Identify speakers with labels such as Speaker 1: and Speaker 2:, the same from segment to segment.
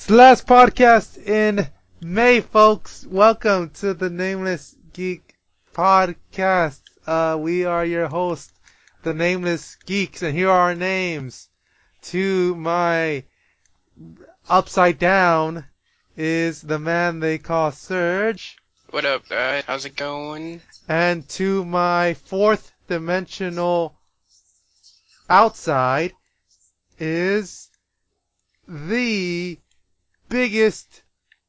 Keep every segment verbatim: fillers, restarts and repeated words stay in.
Speaker 1: It's the last podcast in May, folks. Welcome to the Nameless Geek Podcast. Uh, we are your hosts, the Nameless Geeks, and here are our names. To my upside down is the man they call Surge.
Speaker 2: What up, guys? How's it going?
Speaker 1: And to my fourth dimensional outside is the biggest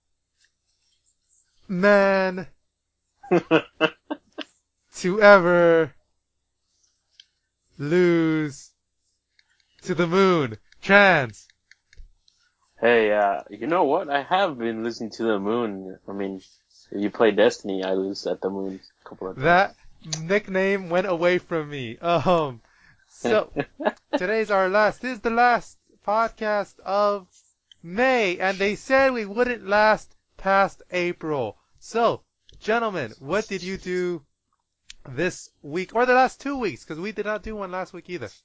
Speaker 1: man to ever lose to the moon. Trans.
Speaker 3: Hey, uh, you know what? I have been listening to the moon. I mean, if you play Destiny, I lose at the moon a couple of times.
Speaker 1: That nickname went away from me. Um, so today's our last. This is the last podcast of May, and they said we wouldn't last past April. So, gentlemen, what did you do this week, or the last two weeks? Because we did not do one last week either.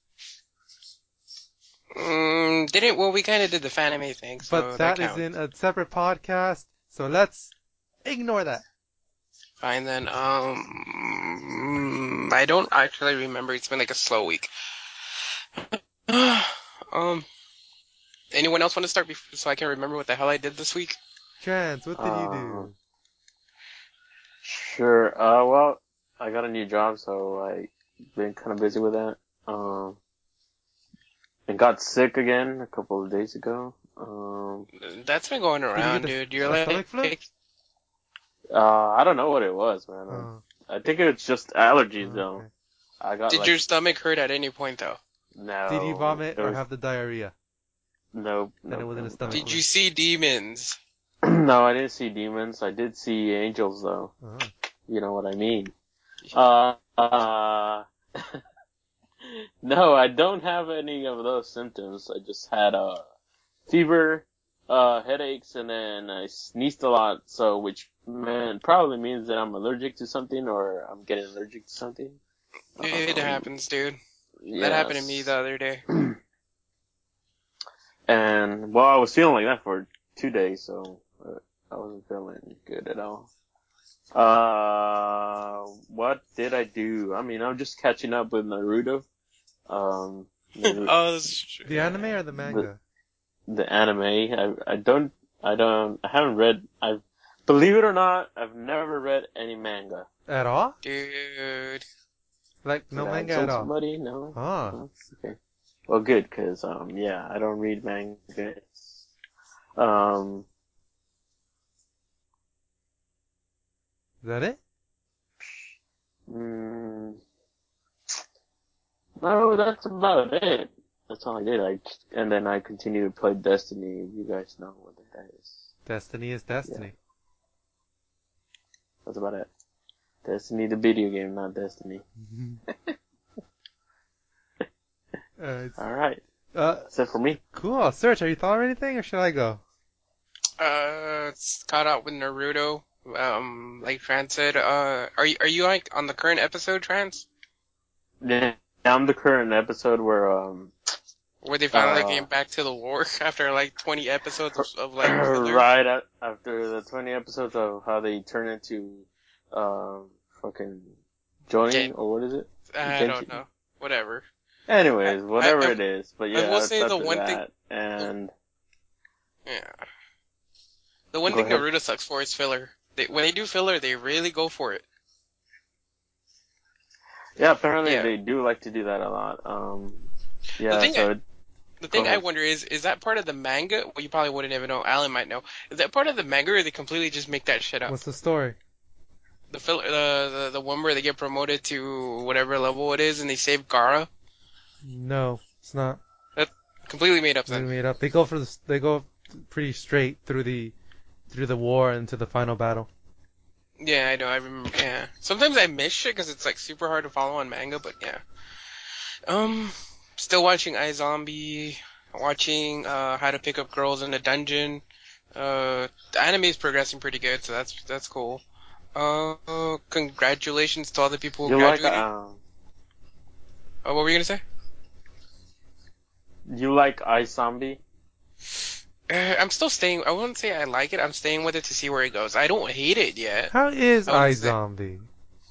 Speaker 2: Mm, didn't, well, we kind of did the Fanime thing, so
Speaker 1: But that,
Speaker 2: that
Speaker 1: is in a separate podcast, so let's ignore that.
Speaker 2: Fine then. Um, I don't actually remember. It's been like a slow week. um, anyone else want to start before, so I can remember what the hell I did this week?
Speaker 1: Trans, what did
Speaker 3: Uh,
Speaker 1: you do?
Speaker 3: Sure. Uh, well, I got a new job, so I've been kind of busy with that. Um, and got sick again a couple of days ago. Um,
Speaker 2: That's been going around,
Speaker 1: the,
Speaker 2: dude. You're
Speaker 1: a
Speaker 2: like,
Speaker 1: stomach flu?
Speaker 3: uh, I don't know what it was, man.
Speaker 1: Oh.
Speaker 3: I think it's just allergies,
Speaker 1: Oh,
Speaker 3: though.
Speaker 1: okay.
Speaker 3: I got
Speaker 2: did
Speaker 3: like,
Speaker 2: your stomach hurt at any point, though?
Speaker 3: no.
Speaker 1: Did you vomit
Speaker 3: there
Speaker 1: or
Speaker 3: was-
Speaker 1: have the diarrhea?
Speaker 3: Nope.
Speaker 1: Then it
Speaker 3: nope,
Speaker 1: wasn't a
Speaker 3: nope.
Speaker 1: stomach
Speaker 2: Did
Speaker 1: flu.
Speaker 2: you see demons?
Speaker 3: No, I didn't see demons. I did see angels, though.
Speaker 1: Oh.
Speaker 3: You know what I mean. Uh, uh, no, I don't have any of those symptoms. I just had a fever, uh, headaches, and then I sneezed a lot. So, which man probably means that I'm allergic to something, or I'm getting allergic to something.
Speaker 2: It
Speaker 3: Um,
Speaker 2: happens, dude.
Speaker 3: yes.
Speaker 2: That happened to me the other day.
Speaker 3: And well, I was feeling like that for two days, so uh, I wasn't feeling good at all. Uh, what did I do? I mean, I'm just catching up with Naruto. Um, Naruto,
Speaker 2: Oh, that's true.
Speaker 1: The anime or the manga?
Speaker 3: the anime. I I don't I don't I haven't read. I believe it or not, I've never read any manga.
Speaker 1: At all?
Speaker 2: Dude.
Speaker 1: Like, no
Speaker 3: Did I
Speaker 1: manga
Speaker 3: insult
Speaker 1: at all?
Speaker 3: Somebody? No.
Speaker 1: Huh.
Speaker 3: No? Okay. Well, good, cause um yeah, I don't read manga. Um.
Speaker 1: Is that it?
Speaker 3: Mm, no, that's about it. That's all I did. I and then I continued to play Destiny. You guys know what that is.
Speaker 1: Destiny is destiny.
Speaker 3: That's about it. Destiny, the video game, not Destiny.
Speaker 1: uh, it's,
Speaker 3: All right,
Speaker 1: uh,
Speaker 3: that's it for me.
Speaker 1: cool. Search, have you thought of anything, or should I go?
Speaker 2: Uh, it's caught up with Naruto. Um, like Trans said, uh, are you, are you like on the current episode, Trans?
Speaker 3: Yeah, I'm the current episode where um.
Speaker 2: Where they finally
Speaker 3: Uh,
Speaker 2: came back to the war after like twenty episodes of, of like filler?
Speaker 3: right at, after the twenty episodes of how they turn into um fucking Jonin,
Speaker 2: Gen-
Speaker 3: or what is it?
Speaker 2: I don't know. Whatever.
Speaker 3: Anyways, whatever
Speaker 2: I- I-
Speaker 3: it is, but
Speaker 2: I
Speaker 3: yeah,
Speaker 2: will
Speaker 3: it's
Speaker 2: say the
Speaker 3: after
Speaker 2: one
Speaker 3: that,
Speaker 2: thing-
Speaker 3: and
Speaker 2: Yeah. The one
Speaker 3: Go
Speaker 2: thing
Speaker 3: ahead.
Speaker 2: Naruto sucks for is filler. They, when they do filler, they really go for it.
Speaker 3: yeah, apparently
Speaker 2: Yeah.
Speaker 3: they do like to do that a lot. Um, yeah,
Speaker 2: The thing
Speaker 3: so
Speaker 2: I-
Speaker 3: it,
Speaker 2: The thing I
Speaker 3: ahead.
Speaker 2: wonder is, is that part of the manga? Well, you probably wouldn't even know. Alan might know. Is that part of the manga, or they completely just make that shit up?
Speaker 1: What's the story?
Speaker 2: The filler, the, the the one where they get promoted to whatever level it is, and they save Gaara.
Speaker 1: No, it's not.
Speaker 2: Completely made up
Speaker 1: They
Speaker 2: then.
Speaker 1: made up. They go for the. They go pretty straight through the, through the war into the final battle.
Speaker 2: Yeah, I know. I remember. Yeah. Sometimes I miss shit because it's like super hard to follow on manga, but yeah. Um, still watching iZombie. Watching uh How to Pick Up Girls in a Dungeon. Uh, the anime is progressing pretty good, so that's that's cool. Uh, congratulations to all the people who
Speaker 3: you like
Speaker 2: graduated.
Speaker 3: um,
Speaker 2: Oh, what were you gonna say?
Speaker 3: you like iZombie?
Speaker 2: Uh, I'm still staying. I wouldn't say I like it. I'm staying with it to see where it goes. I don't hate it yet.
Speaker 1: How is
Speaker 2: I wouldn't say.
Speaker 1: iZombie?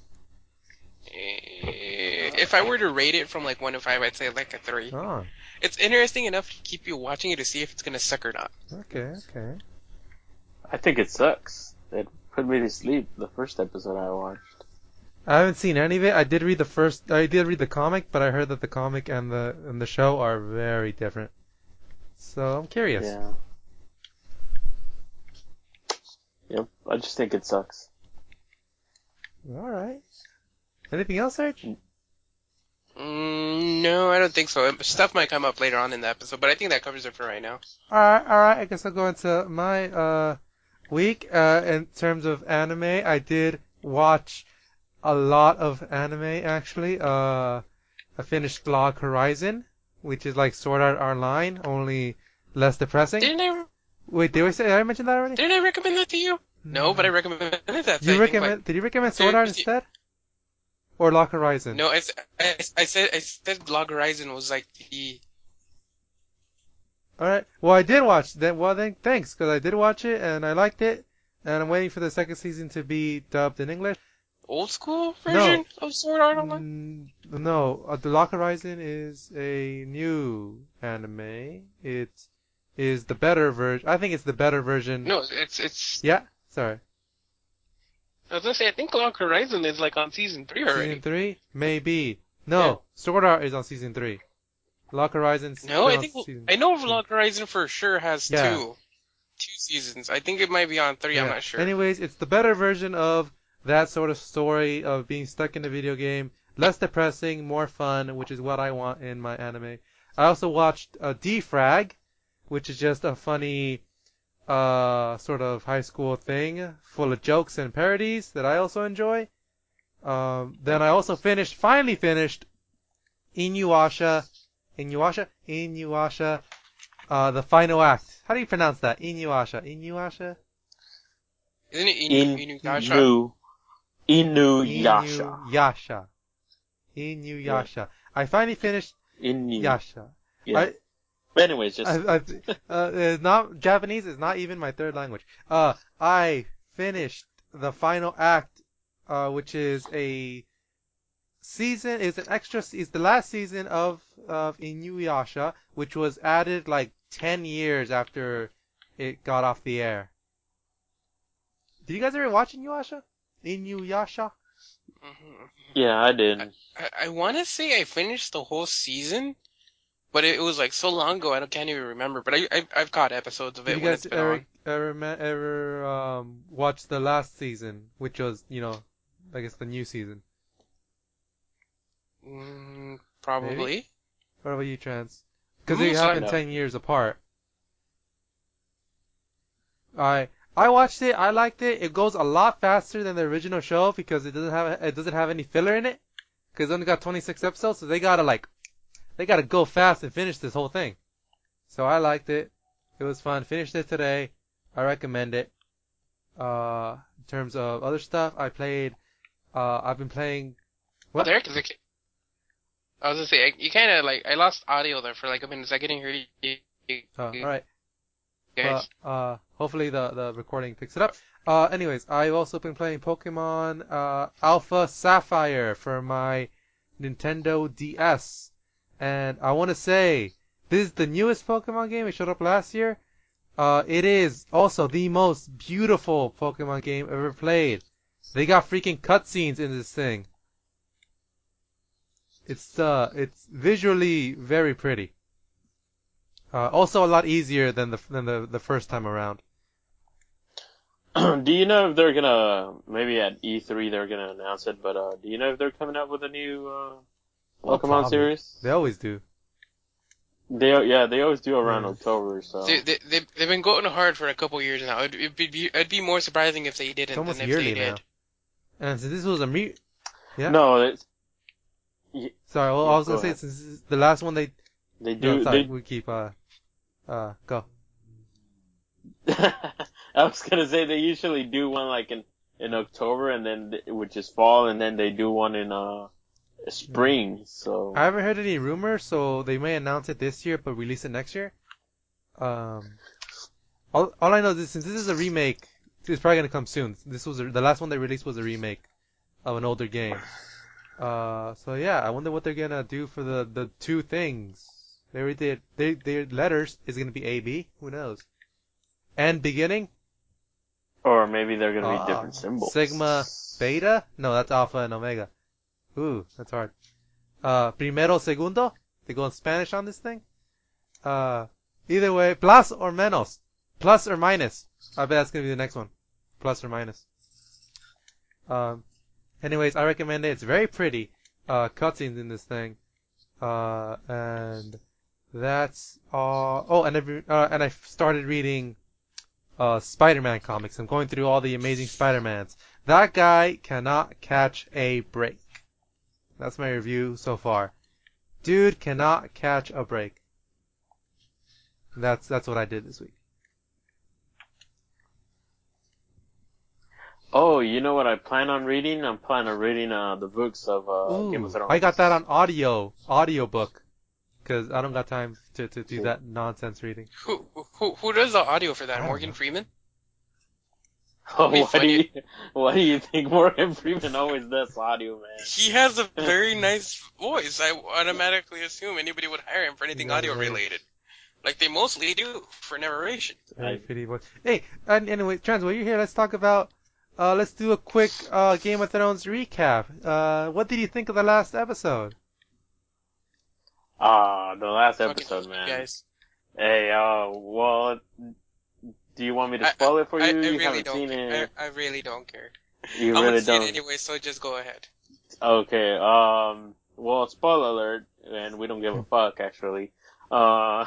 Speaker 2: Eh, If I were to rate it from like one to five, I'd say like a three.
Speaker 1: Oh,
Speaker 2: It's interesting enough to keep you watching it to see if it's gonna suck or not.
Speaker 1: okay, okay.
Speaker 3: I think it sucks. It put me to sleep the first episode I watched.
Speaker 1: I haven't seen any of it. I did read the first. I did read the comic, but I heard that the comic and the and the show are very different. So I'm curious.
Speaker 3: Yeah. Yep. I just think it sucks.
Speaker 1: All right. Anything else, Serge?
Speaker 2: Mm, no, I don't think so. Stuff might come up later on in the episode, but I think that covers it for right now.
Speaker 1: All right, all right. I guess I'll go into my uh week. Uh, in terms of anime, I did watch a lot of anime actually. Uh, I finished Log Horizon, which is like Sword Art Online, only less depressing.
Speaker 2: Didn't I?
Speaker 1: Wait, did I say? Did I mention that already?
Speaker 2: Didn't I recommend that to you? No, but I recommended that.
Speaker 1: You
Speaker 2: I
Speaker 1: recommend?
Speaker 2: think, like,
Speaker 1: Did you recommend Sword Art
Speaker 2: was the-
Speaker 1: instead, or Log Horizon?
Speaker 2: no, I, s- I, s- I said I said Log Horizon was like the.
Speaker 1: All right. Well, I did watch then. Well, then thanks, because I did watch it and I liked it, and I'm waiting for the second season to be dubbed in English.
Speaker 2: Old school
Speaker 1: No.
Speaker 2: version of Sword Art Online?
Speaker 1: Mm, no, uh, The Log Horizon is a new anime. It is the better version. I think it's the better version.
Speaker 2: No, it's it's.
Speaker 1: Yeah. Sorry.
Speaker 2: I was gonna say I think Log Horizon is like on season three already.
Speaker 1: Season three, maybe. No,
Speaker 2: Yeah.
Speaker 1: Sword Art is on season three. Log Horizon's
Speaker 2: No,
Speaker 1: still
Speaker 2: I
Speaker 1: on
Speaker 2: think
Speaker 1: season.
Speaker 2: I know Log Horizon for sure has
Speaker 1: Yeah.
Speaker 2: two, two seasons. I think it might be on three. I'm
Speaker 1: Yeah.
Speaker 2: not sure.
Speaker 1: Anyways, it's the better version of that sort of story of being stuck in a video game. Less depressing, more fun, which is what I want in my anime. I also watched uh, Defrag, which is just a funny uh, sort of high school thing full of jokes and parodies that I also enjoy. Um, then I also finished, finally finished, Inuyasha, Inuyasha, Inuyasha, uh, the final act. How do you pronounce that? Inuyasha, Inuyasha?
Speaker 2: Isn't it Inu,
Speaker 3: In
Speaker 2: Inuyasha?
Speaker 3: Inu Inuyasha.
Speaker 1: Inuyasha. Inuyasha. I finally finished
Speaker 3: Inu.
Speaker 1: Yasha.
Speaker 3: Yeah.
Speaker 1: I,
Speaker 3: But anyways, just
Speaker 1: I, I, uh, it's not Japanese is not even my third language. Uh, I finished the final act, uh, which is a season. Is an extra. Is the last season of of Inuyasha, which was added like ten years after it got off the air. Did you guys ever watch Inuyasha? Inuyasha?
Speaker 2: Mhm.
Speaker 3: yeah, I did.
Speaker 2: I, I want to say I finished the whole season, but it, it was like so long ago I don't, can't even remember. But I, I I've caught episodes of
Speaker 1: Did
Speaker 2: it
Speaker 1: you
Speaker 2: when
Speaker 1: guys
Speaker 2: it's been
Speaker 1: ever
Speaker 2: on.
Speaker 1: ever ma- ever um watch the last season, which was you know, I guess the new season?
Speaker 2: Mm, probably.
Speaker 1: What about you, Trans? Because
Speaker 2: Mm,
Speaker 1: they
Speaker 2: so
Speaker 1: happened
Speaker 3: No.
Speaker 1: ten years apart. I I watched it. I liked it. It goes a lot faster than the original show because it doesn't have it doesn't have any filler in it. Because it's only got twenty-six episodes, so they gotta like they gotta go fast and finish this whole thing. So I liked it. It was fun. Finished it today. I recommend it. Uh, in terms of other stuff, I played. Uh, I've been playing.
Speaker 2: Oh,
Speaker 1: What?
Speaker 2: there, cause it, I was gonna say I, you kind of like I lost audio there for like a minute. So I couldn't hear you.
Speaker 1: Oh, all right.
Speaker 2: Guys.
Speaker 1: But uh, hopefully the the recording picks it up. Uh, anyways, I've also been playing Pokemon uh, Alpha Sapphire for my Nintendo D S, and I want to say this is the newest Pokemon game. It showed up last year. Uh, it is also the most beautiful Pokemon game ever played. They got freaking cutscenes in this thing. It's uh, it's visually very pretty. Uh, also a lot easier than the than the the first time around.
Speaker 3: Do you know if they're gonna maybe at E three they're gonna announce it? But uh, do you know if they're coming out with a new uh,
Speaker 1: Well,
Speaker 3: Pokemon
Speaker 1: probably.
Speaker 3: series?
Speaker 1: They always do.
Speaker 3: They yeah they always do around
Speaker 1: Yeah.
Speaker 3: October. So
Speaker 2: They, they, they, they've been going hard for a couple years now. It'd, it'd, be, it'd be more surprising if they didn't
Speaker 1: It's almost
Speaker 2: than if
Speaker 1: yearly
Speaker 2: they did.
Speaker 1: now. And since this was a me, yeah.
Speaker 3: no, it's,
Speaker 1: Sorry, well,
Speaker 3: Yeah,
Speaker 1: I was
Speaker 3: go
Speaker 1: gonna say
Speaker 3: ahead.
Speaker 1: since this is the last one they.
Speaker 3: they
Speaker 1: No,
Speaker 3: do.
Speaker 1: sorry,
Speaker 3: they,
Speaker 1: we keep uh, uh, go.
Speaker 3: I was gonna say they usually do one like in in October and then th- which is fall, and then they do one in uh spring. So
Speaker 1: I haven't heard any rumors, so they may announce it this year but release it next year. Um, all, all I know is this, since this is a remake, it's probably gonna come soon. This was a, the last one they released was a remake of an older game. Uh, so yeah, I wonder what they're gonna do for the, the two things. They already did. They their letters is gonna be A B. Who knows? And beginning.
Speaker 3: Or maybe they're gonna be
Speaker 1: Ah,
Speaker 3: different symbols.
Speaker 1: Sigma, Beta. No, that's Alpha and Omega. Ooh, that's hard. Uh, primero, segundo. They go in Spanish on this thing. Uh, either way, plus or menos, plus or minus. I bet that's gonna be the next one. Plus or minus. Um. Anyways, I recommend it. It's very pretty. Uh, cutscenes in this thing. Uh, and that's all. Oh, and I, uh, and I started reading uh Spider-Man comics. I'm going through all the Amazing Spider-Mans. That guy cannot catch a break. That's my review so far. Dude cannot catch a break. That's that's what I did this week.
Speaker 3: Oh, you know what I plan on reading? I'm planning on reading uh, the books of uh, Game of
Speaker 1: Ooh,
Speaker 3: Thrones.
Speaker 1: I got that on audio, audiobook, because I don't got time to, to do
Speaker 3: See.
Speaker 1: that nonsense reading.
Speaker 2: Who who who does the audio for
Speaker 1: I
Speaker 2: that?
Speaker 1: don't
Speaker 2: Morgan
Speaker 1: know.
Speaker 2: Freeman?
Speaker 3: Oh,
Speaker 2: Be
Speaker 3: why do
Speaker 2: funny.
Speaker 3: you why do you think Morgan Freeman always does audio, man?
Speaker 2: He has a very nice voice. I automatically assume anybody would hire him for
Speaker 1: He's
Speaker 2: anything
Speaker 1: got a
Speaker 2: audio
Speaker 1: very,
Speaker 2: related, like they mostly do for narration.
Speaker 1: very
Speaker 3: I,
Speaker 1: pretty voice. Hey, and anyway, Trans, while you're here, let's talk about. Uh, let's do a quick uh, Game of Thrones recap. Uh, what did you think of the last episode?
Speaker 3: Ah, the last
Speaker 2: Fucking
Speaker 3: episode,
Speaker 2: hate you
Speaker 3: man.
Speaker 2: guys.
Speaker 3: Hey, uh, well, do you want me to
Speaker 2: I,
Speaker 3: spoil it for
Speaker 2: I,
Speaker 3: you?
Speaker 2: I
Speaker 3: You
Speaker 2: really
Speaker 3: haven't
Speaker 2: don't
Speaker 3: seen
Speaker 2: care.
Speaker 3: it.
Speaker 2: I, I really don't care.
Speaker 3: You
Speaker 2: I'm
Speaker 3: really
Speaker 2: gonna see it
Speaker 3: don't.
Speaker 2: anyway, so just go ahead.
Speaker 3: Okay, um, well, spoiler alert, and we don't give a fuck, actually. Uh,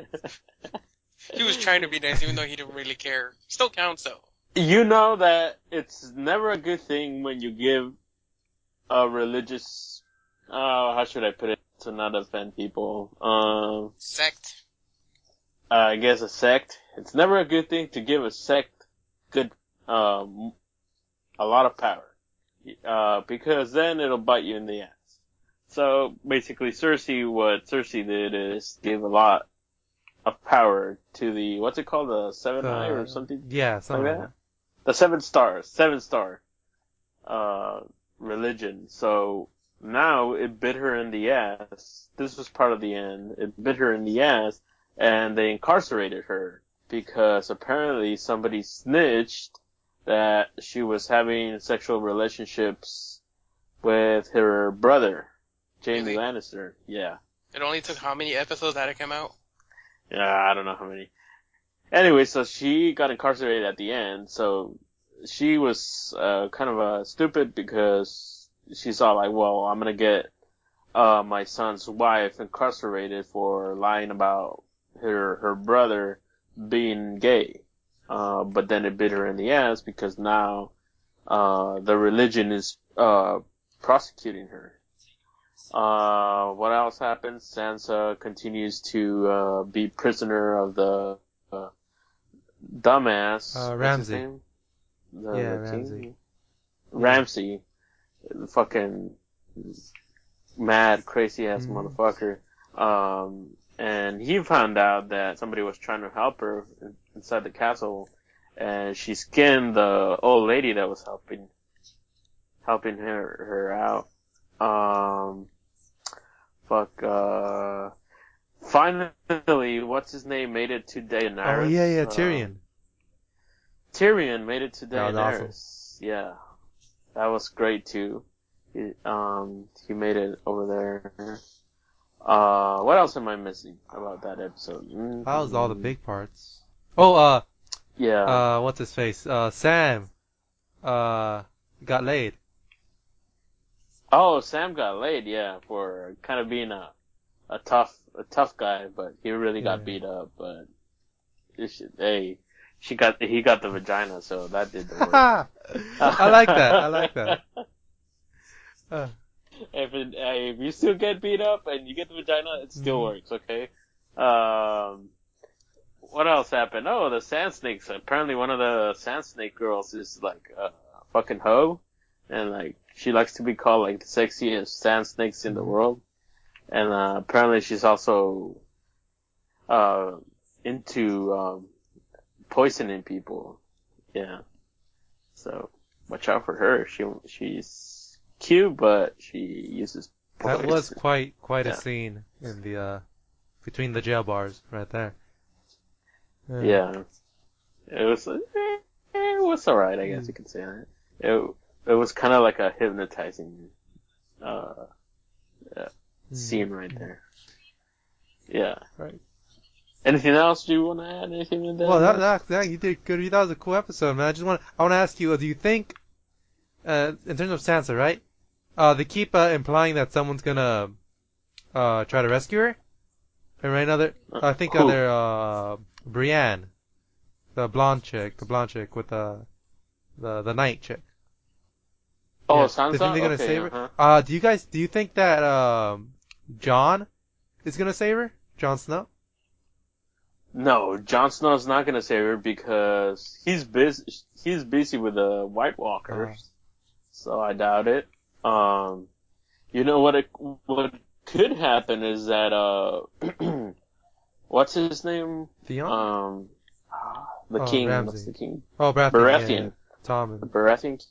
Speaker 2: He was trying to be nice, even though he didn't really care. Still counts though.
Speaker 3: you know that it's never a good thing when you give a religious, uh, how should I put it, to not offend people, um,
Speaker 2: Sect.
Speaker 3: uh, I guess a sect. It's never a good thing to give a sect good, um, a lot of power. Uh, because then it'll bite you in the ass. So basically Cersei, what Cersei did is give a lot of power to the, what's it called, the Seven Eye or
Speaker 1: Uh,
Speaker 3: something
Speaker 1: yeah,
Speaker 3: like
Speaker 1: something like
Speaker 3: that?
Speaker 1: that.
Speaker 3: The Seven Stars, Seven Star, uh, religion. So now it bit her in the ass. This was part of the end. It bit her in the ass and they incarcerated her because apparently somebody snitched that she was having sexual relationships with her brother, Jaime
Speaker 2: Really?
Speaker 3: Lannister. Yeah.
Speaker 2: It only took how many episodes that it came out?
Speaker 3: Yeah, I don't know how many. Anyway, so she got incarcerated at the end, so she was uh, kind of uh, stupid because she saw like, well, I'm gonna get uh, my son's wife incarcerated for lying about her her brother being gay. Uh, but then it bit her in the ass because now uh, the religion is uh, prosecuting her. Uh, what else happens? Sansa continues to uh, be prisoner of the uh, dumbass.
Speaker 1: Uh,
Speaker 3: What's his
Speaker 1: Ramsay.
Speaker 3: name? The,
Speaker 1: Yeah,
Speaker 3: the
Speaker 1: Ramsay.
Speaker 3: king? Ramsay. The fucking mad, crazy ass
Speaker 1: Mhm.
Speaker 3: motherfucker. Um, and he found out that somebody was trying to help her in- inside the castle, and she skinned the old lady that was helping, helping her, her out. Um, fuck, uh, finally, what's his name made it to Daenerys.
Speaker 1: Oh yeah, yeah,
Speaker 3: Uh,
Speaker 1: Tyrion.
Speaker 3: Tyrion made it to
Speaker 1: That was
Speaker 3: Daenerys.
Speaker 1: awesome.
Speaker 3: Yeah. That was great too. He, um, he made it over there. Uh, what else am I missing about that episode? Mm-hmm.
Speaker 1: That was all the big parts. Oh, uh,
Speaker 3: Yeah.
Speaker 1: uh, what's his face? Uh, Sam. Uh, got laid.
Speaker 3: Oh, Sam got laid, yeah, for kind of being a, a tough, a tough guy, but he really got
Speaker 1: Yeah.
Speaker 3: beat up, but it should, hey, she got, he got the vagina, so that did the work.
Speaker 1: I like that. I like that. Uh,
Speaker 3: If it, uh, if you still get beat up and you get the vagina, it still
Speaker 1: Mhm.
Speaker 3: works, okay? Um, what else happened? Oh, the sand snakes. Apparently one of the sand snake girls is like a fucking hoe. And like, she likes to be called like the sexiest sand snakes in the
Speaker 1: Mhm.
Speaker 3: world. And, uh, apparently she's also, uh, into, um, poisoning people. Yeah. So watch out for her. She she's cute, but she uses poison.
Speaker 1: That was quite quite
Speaker 3: Yeah.
Speaker 1: a scene in the uh between the jail bars right there.
Speaker 3: Yeah. It was eh, it was alright, I guess you could say that. It it was kind of like a hypnotizing uh, uh scene right there. Yeah.
Speaker 1: Right.
Speaker 3: Anything else? Do you want to add anything in there?
Speaker 1: Well, that, that that you did good. That was a cool episode, man. I just want I want to ask you, do you think, uh, in terms of Sansa, right? Uh, they keep uh, implying that someone's gonna uh try to rescue her. And right now, they're- I think uh,
Speaker 3: Who?
Speaker 1: they're uh Brienne, the blonde chick, the blonde chick with the the the night chick.
Speaker 3: Oh,
Speaker 1: Yeah.
Speaker 3: Sansa?
Speaker 1: They think they're gonna
Speaker 3: Okay,
Speaker 1: save her.
Speaker 3: uh-huh.
Speaker 1: Uh, do you guys do you think that um Jon is gonna save her? Jon Snow?
Speaker 3: No, Jon Snow's not gonna save her because he's busy. He's busy with the White Walkers, so I doubt it. Um, you know what? It, what could happen is that uh, what's his name?
Speaker 1: Theon?
Speaker 3: Um, the
Speaker 1: Oh,
Speaker 3: king.
Speaker 1: Ramsay.
Speaker 3: What's the king?
Speaker 1: Oh, Baratheon.
Speaker 3: Baratheon.
Speaker 1: Yeah, yeah. Tom
Speaker 3: The
Speaker 1: and
Speaker 3: Baratheon.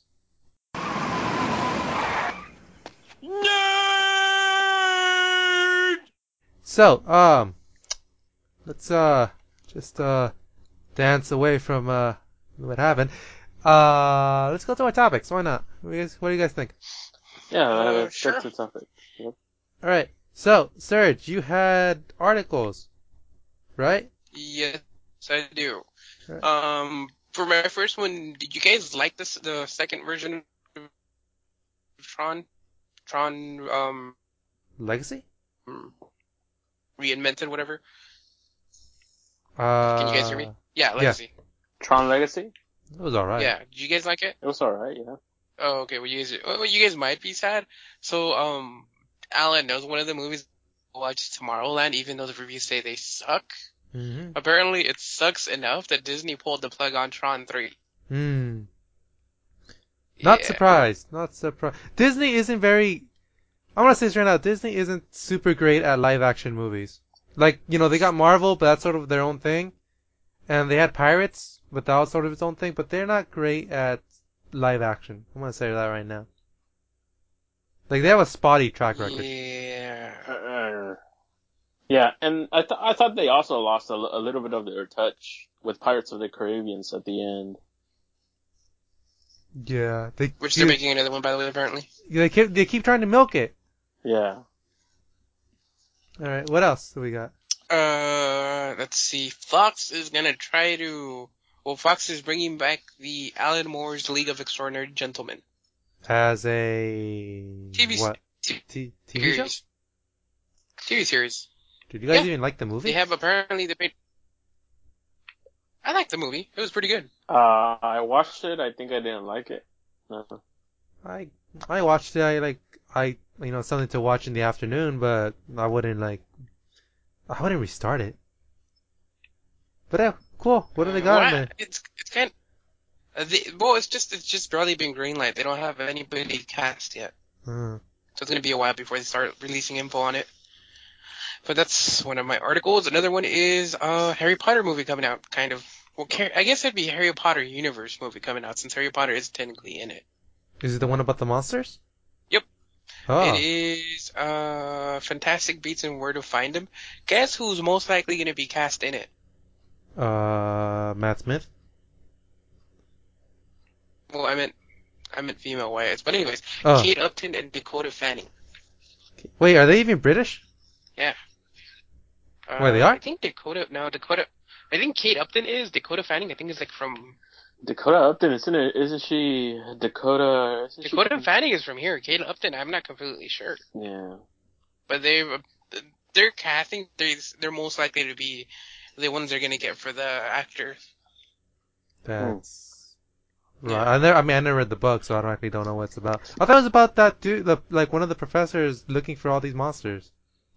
Speaker 1: So, um, let's uh just uh dance away from uh what happened. Uh, let's go to our topics. Why not? What do you guys, what do you guys think?
Speaker 3: Yeah,
Speaker 2: Uh,
Speaker 3: that's,
Speaker 2: sure.
Speaker 3: that's the topic. Yep.
Speaker 1: All right. So, Serge, you had articles, right?
Speaker 2: Yes, I do.
Speaker 1: Right.
Speaker 2: Um, for my first one, did you guys like this the second version of Tron? Tron, um,
Speaker 1: Legacy?
Speaker 2: reinvented, whatever.
Speaker 1: Uh,
Speaker 2: Can you guys hear me? Yeah, Legacy.
Speaker 3: Tron Legacy.
Speaker 1: It was all right.
Speaker 2: Yeah, did you guys like it?
Speaker 3: It was alright. Yeah.
Speaker 2: Oh, okay. Well, you guys, well, you guys might be sad. So, um, Alan knows one of the movies I watched, Tomorrowland, even though the reviews say they suck.
Speaker 1: Mm-hmm.
Speaker 2: Apparently, it sucks enough that Disney pulled the plug on Tron three.
Speaker 1: Hmm. Not
Speaker 2: Yeah.
Speaker 1: surprised. Not surprised. Disney isn't very. I want to say this right now. Disney isn't super great at live action movies. Like, you know, they got Marvel, but that's sort of their own thing. And they had Pirates, but that was sort of its own thing. But they're not great at live action. I'm going to say that right now. Like, they have a spotty track record.
Speaker 2: Yeah.
Speaker 3: Uh, yeah, and I th- I thought they also lost a, l- a little bit of their touch with Pirates of the Caribbean at the end.
Speaker 1: Yeah. They,
Speaker 2: Which they're making another one, by the way, apparently.
Speaker 1: they keep, they keep trying to milk it.
Speaker 3: Yeah.
Speaker 1: Alright, what else do we got?
Speaker 2: Uh, let's see. Fox is gonna try to. Well, Fox is bringing back the Alan Moore's League of Extraordinary Gentlemen
Speaker 1: As a...
Speaker 2: T V
Speaker 1: What?
Speaker 2: t-
Speaker 1: T- TV show?
Speaker 2: series. T V series.
Speaker 1: Did you guys
Speaker 2: Yeah.
Speaker 1: even like the movie?
Speaker 2: They have apparently they made. I liked the movie. It was pretty good.
Speaker 3: Uh, I watched it. I think I didn't like it. No.
Speaker 1: I I watched it. I like I you know something to watch in the afternoon, but I wouldn't like I wouldn't restart it. But yeah, cool. What do they got
Speaker 2: Uh,
Speaker 1: in
Speaker 2: well,
Speaker 1: there?
Speaker 2: It's it's kind. Uh, the, well, it's just it's just barely been greenlight. They don't have anybody cast yet,
Speaker 1: Uh,
Speaker 2: so it's gonna be a while before they start releasing info on it. But that's one of my articles. Another one is uh Harry Potter movie coming out. Kind of. Well, Car- I guess it'd be Harry Potter universe movie coming out since Harry Potter is technically in it.
Speaker 1: is it the one about the monsters?
Speaker 2: Yep.
Speaker 1: Oh,
Speaker 2: It is uh Fantastic Beasts and Where to Find Them. Guess who's most likely gonna be cast in it?
Speaker 1: uh, Matt Smith.
Speaker 2: Well, I meant I meant female wives. But anyways,
Speaker 1: Oh,
Speaker 2: Kate Upton and Dakota Fanning.
Speaker 1: wait, are they even British?
Speaker 2: Yeah. Uh,
Speaker 1: Wait, they are?
Speaker 2: I think Dakota. No, Dakota. I think Kate Upton is. Dakota Fanning, I think, is like from.
Speaker 3: Dakota Upton, isn't it? Isn't she Dakota? Isn't
Speaker 2: Dakota
Speaker 3: she?
Speaker 2: Fanning is from here. Kate Upton, I'm not completely sure.
Speaker 3: Yeah.
Speaker 2: But they, they're casting. They're they're most likely to be the ones they're gonna get for the actors.
Speaker 1: That's right.
Speaker 2: Yeah.
Speaker 1: I never. I mean, I never read the book, so I don't actually don't know what it's about. I thought it was about that dude, the, like one of the professors looking for all these monsters.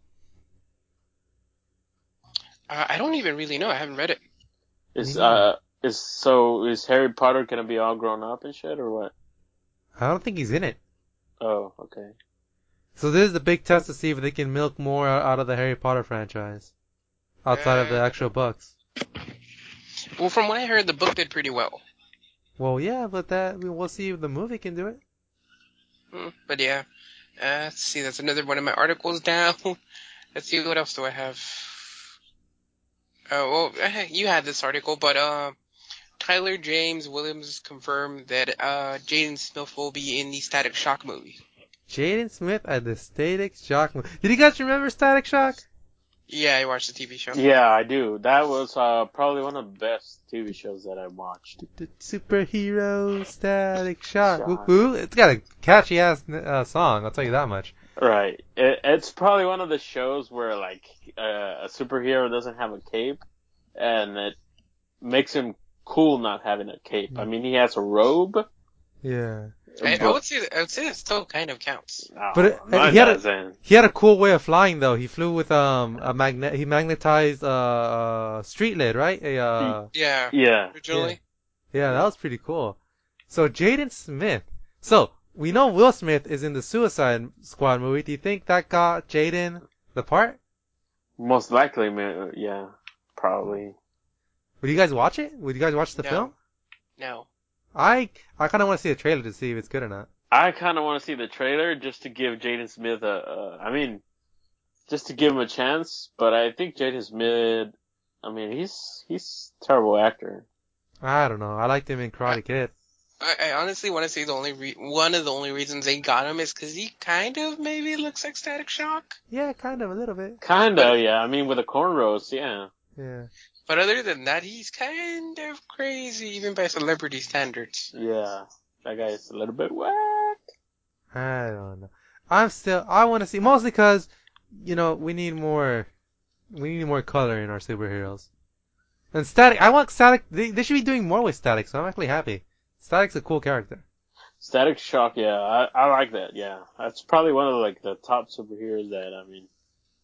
Speaker 2: Uh, I don't even really know. I haven't read it.
Speaker 3: Is
Speaker 1: Me
Speaker 3: uh is so is Harry Potter gonna be all grown up and shit or what?
Speaker 1: I don't think he's in it.
Speaker 3: Oh, okay.
Speaker 1: So this is the big test to see if they can milk more out of the Harry Potter franchise outside of the
Speaker 2: Uh,
Speaker 1: actual books.
Speaker 2: Well, from what I heard, the book did pretty well.
Speaker 1: Well, yeah, but that we'll see if the movie can do it.
Speaker 2: Hmm, but yeah, uh, let's see. That's another one of my articles down. Let's see, what else do I have? Oh, well, eh, you had this article, but uh, Tyler James Williams confirmed that uh, Jaden Smith will be in the Static Shock movie.
Speaker 1: Jaden Smith at the Static Shock movie. Did you guys remember Static Shock?
Speaker 2: Yeah, I watched the T V show.
Speaker 3: Yeah, I do. That was uh, probably one of the best T V shows that I watched.
Speaker 1: The superhero Static Shock.
Speaker 3: Shock.
Speaker 1: Woo woo. It's got a catchy ass uh, song. I'll tell you that much.
Speaker 3: Right. It, it's probably one of the shows where like uh, a superhero doesn't have a cape, and it makes him cool not having a cape. I mean, he has a robe.
Speaker 1: Yeah.
Speaker 2: I, I
Speaker 3: but-
Speaker 2: would say I would say that still kind of counts.
Speaker 3: No,
Speaker 1: But it-
Speaker 3: mine
Speaker 1: he had a-
Speaker 3: doesn't.
Speaker 1: He had a cool way of flying though. He flew with um a magnet. He magnetized uh, uh street lid, right? A uh
Speaker 2: Yeah,
Speaker 3: Yeah.
Speaker 2: originally.
Speaker 1: yeah, that was pretty cool. So Jaden Smith. So we know Will Smith is in the Suicide Squad movie. Do you think that got Jaden the part?
Speaker 3: Most likely, man. Yeah, probably.
Speaker 1: Would you guys watch it? Would you guys watch the
Speaker 2: No.
Speaker 1: film?
Speaker 2: No.
Speaker 1: I I kind of want to see a trailer to see if it's good or not.
Speaker 3: I kind of want to see the trailer just to give Jaden Smith a, a. I mean, just to give him a chance. But I think Jaden Smith. I mean, he's he's a terrible actor.
Speaker 1: I don't know. I liked him in Karate Kid.
Speaker 2: I, I honestly want to say the only re- one of the only reasons they got him is because he kind of maybe looks like Static Shock.
Speaker 1: Yeah, kind of a little bit.
Speaker 3: Kinda, yeah. I mean, with the cornrows, yeah.
Speaker 1: Yeah.
Speaker 2: But other than that, he's kind of crazy, even by celebrity standards.
Speaker 3: Yeah. That guy is a little bit whack.
Speaker 1: I don't know. I'm still. I want to see mostly because, you know, we need more. We need more color in our superheroes. And Static. I want Static. They, they should be doing more with Static. So I'm actually happy. Static's a cool character.
Speaker 3: Static Shock, yeah. I, I like that, yeah. That's probably one of like the top superheroes that, I mean,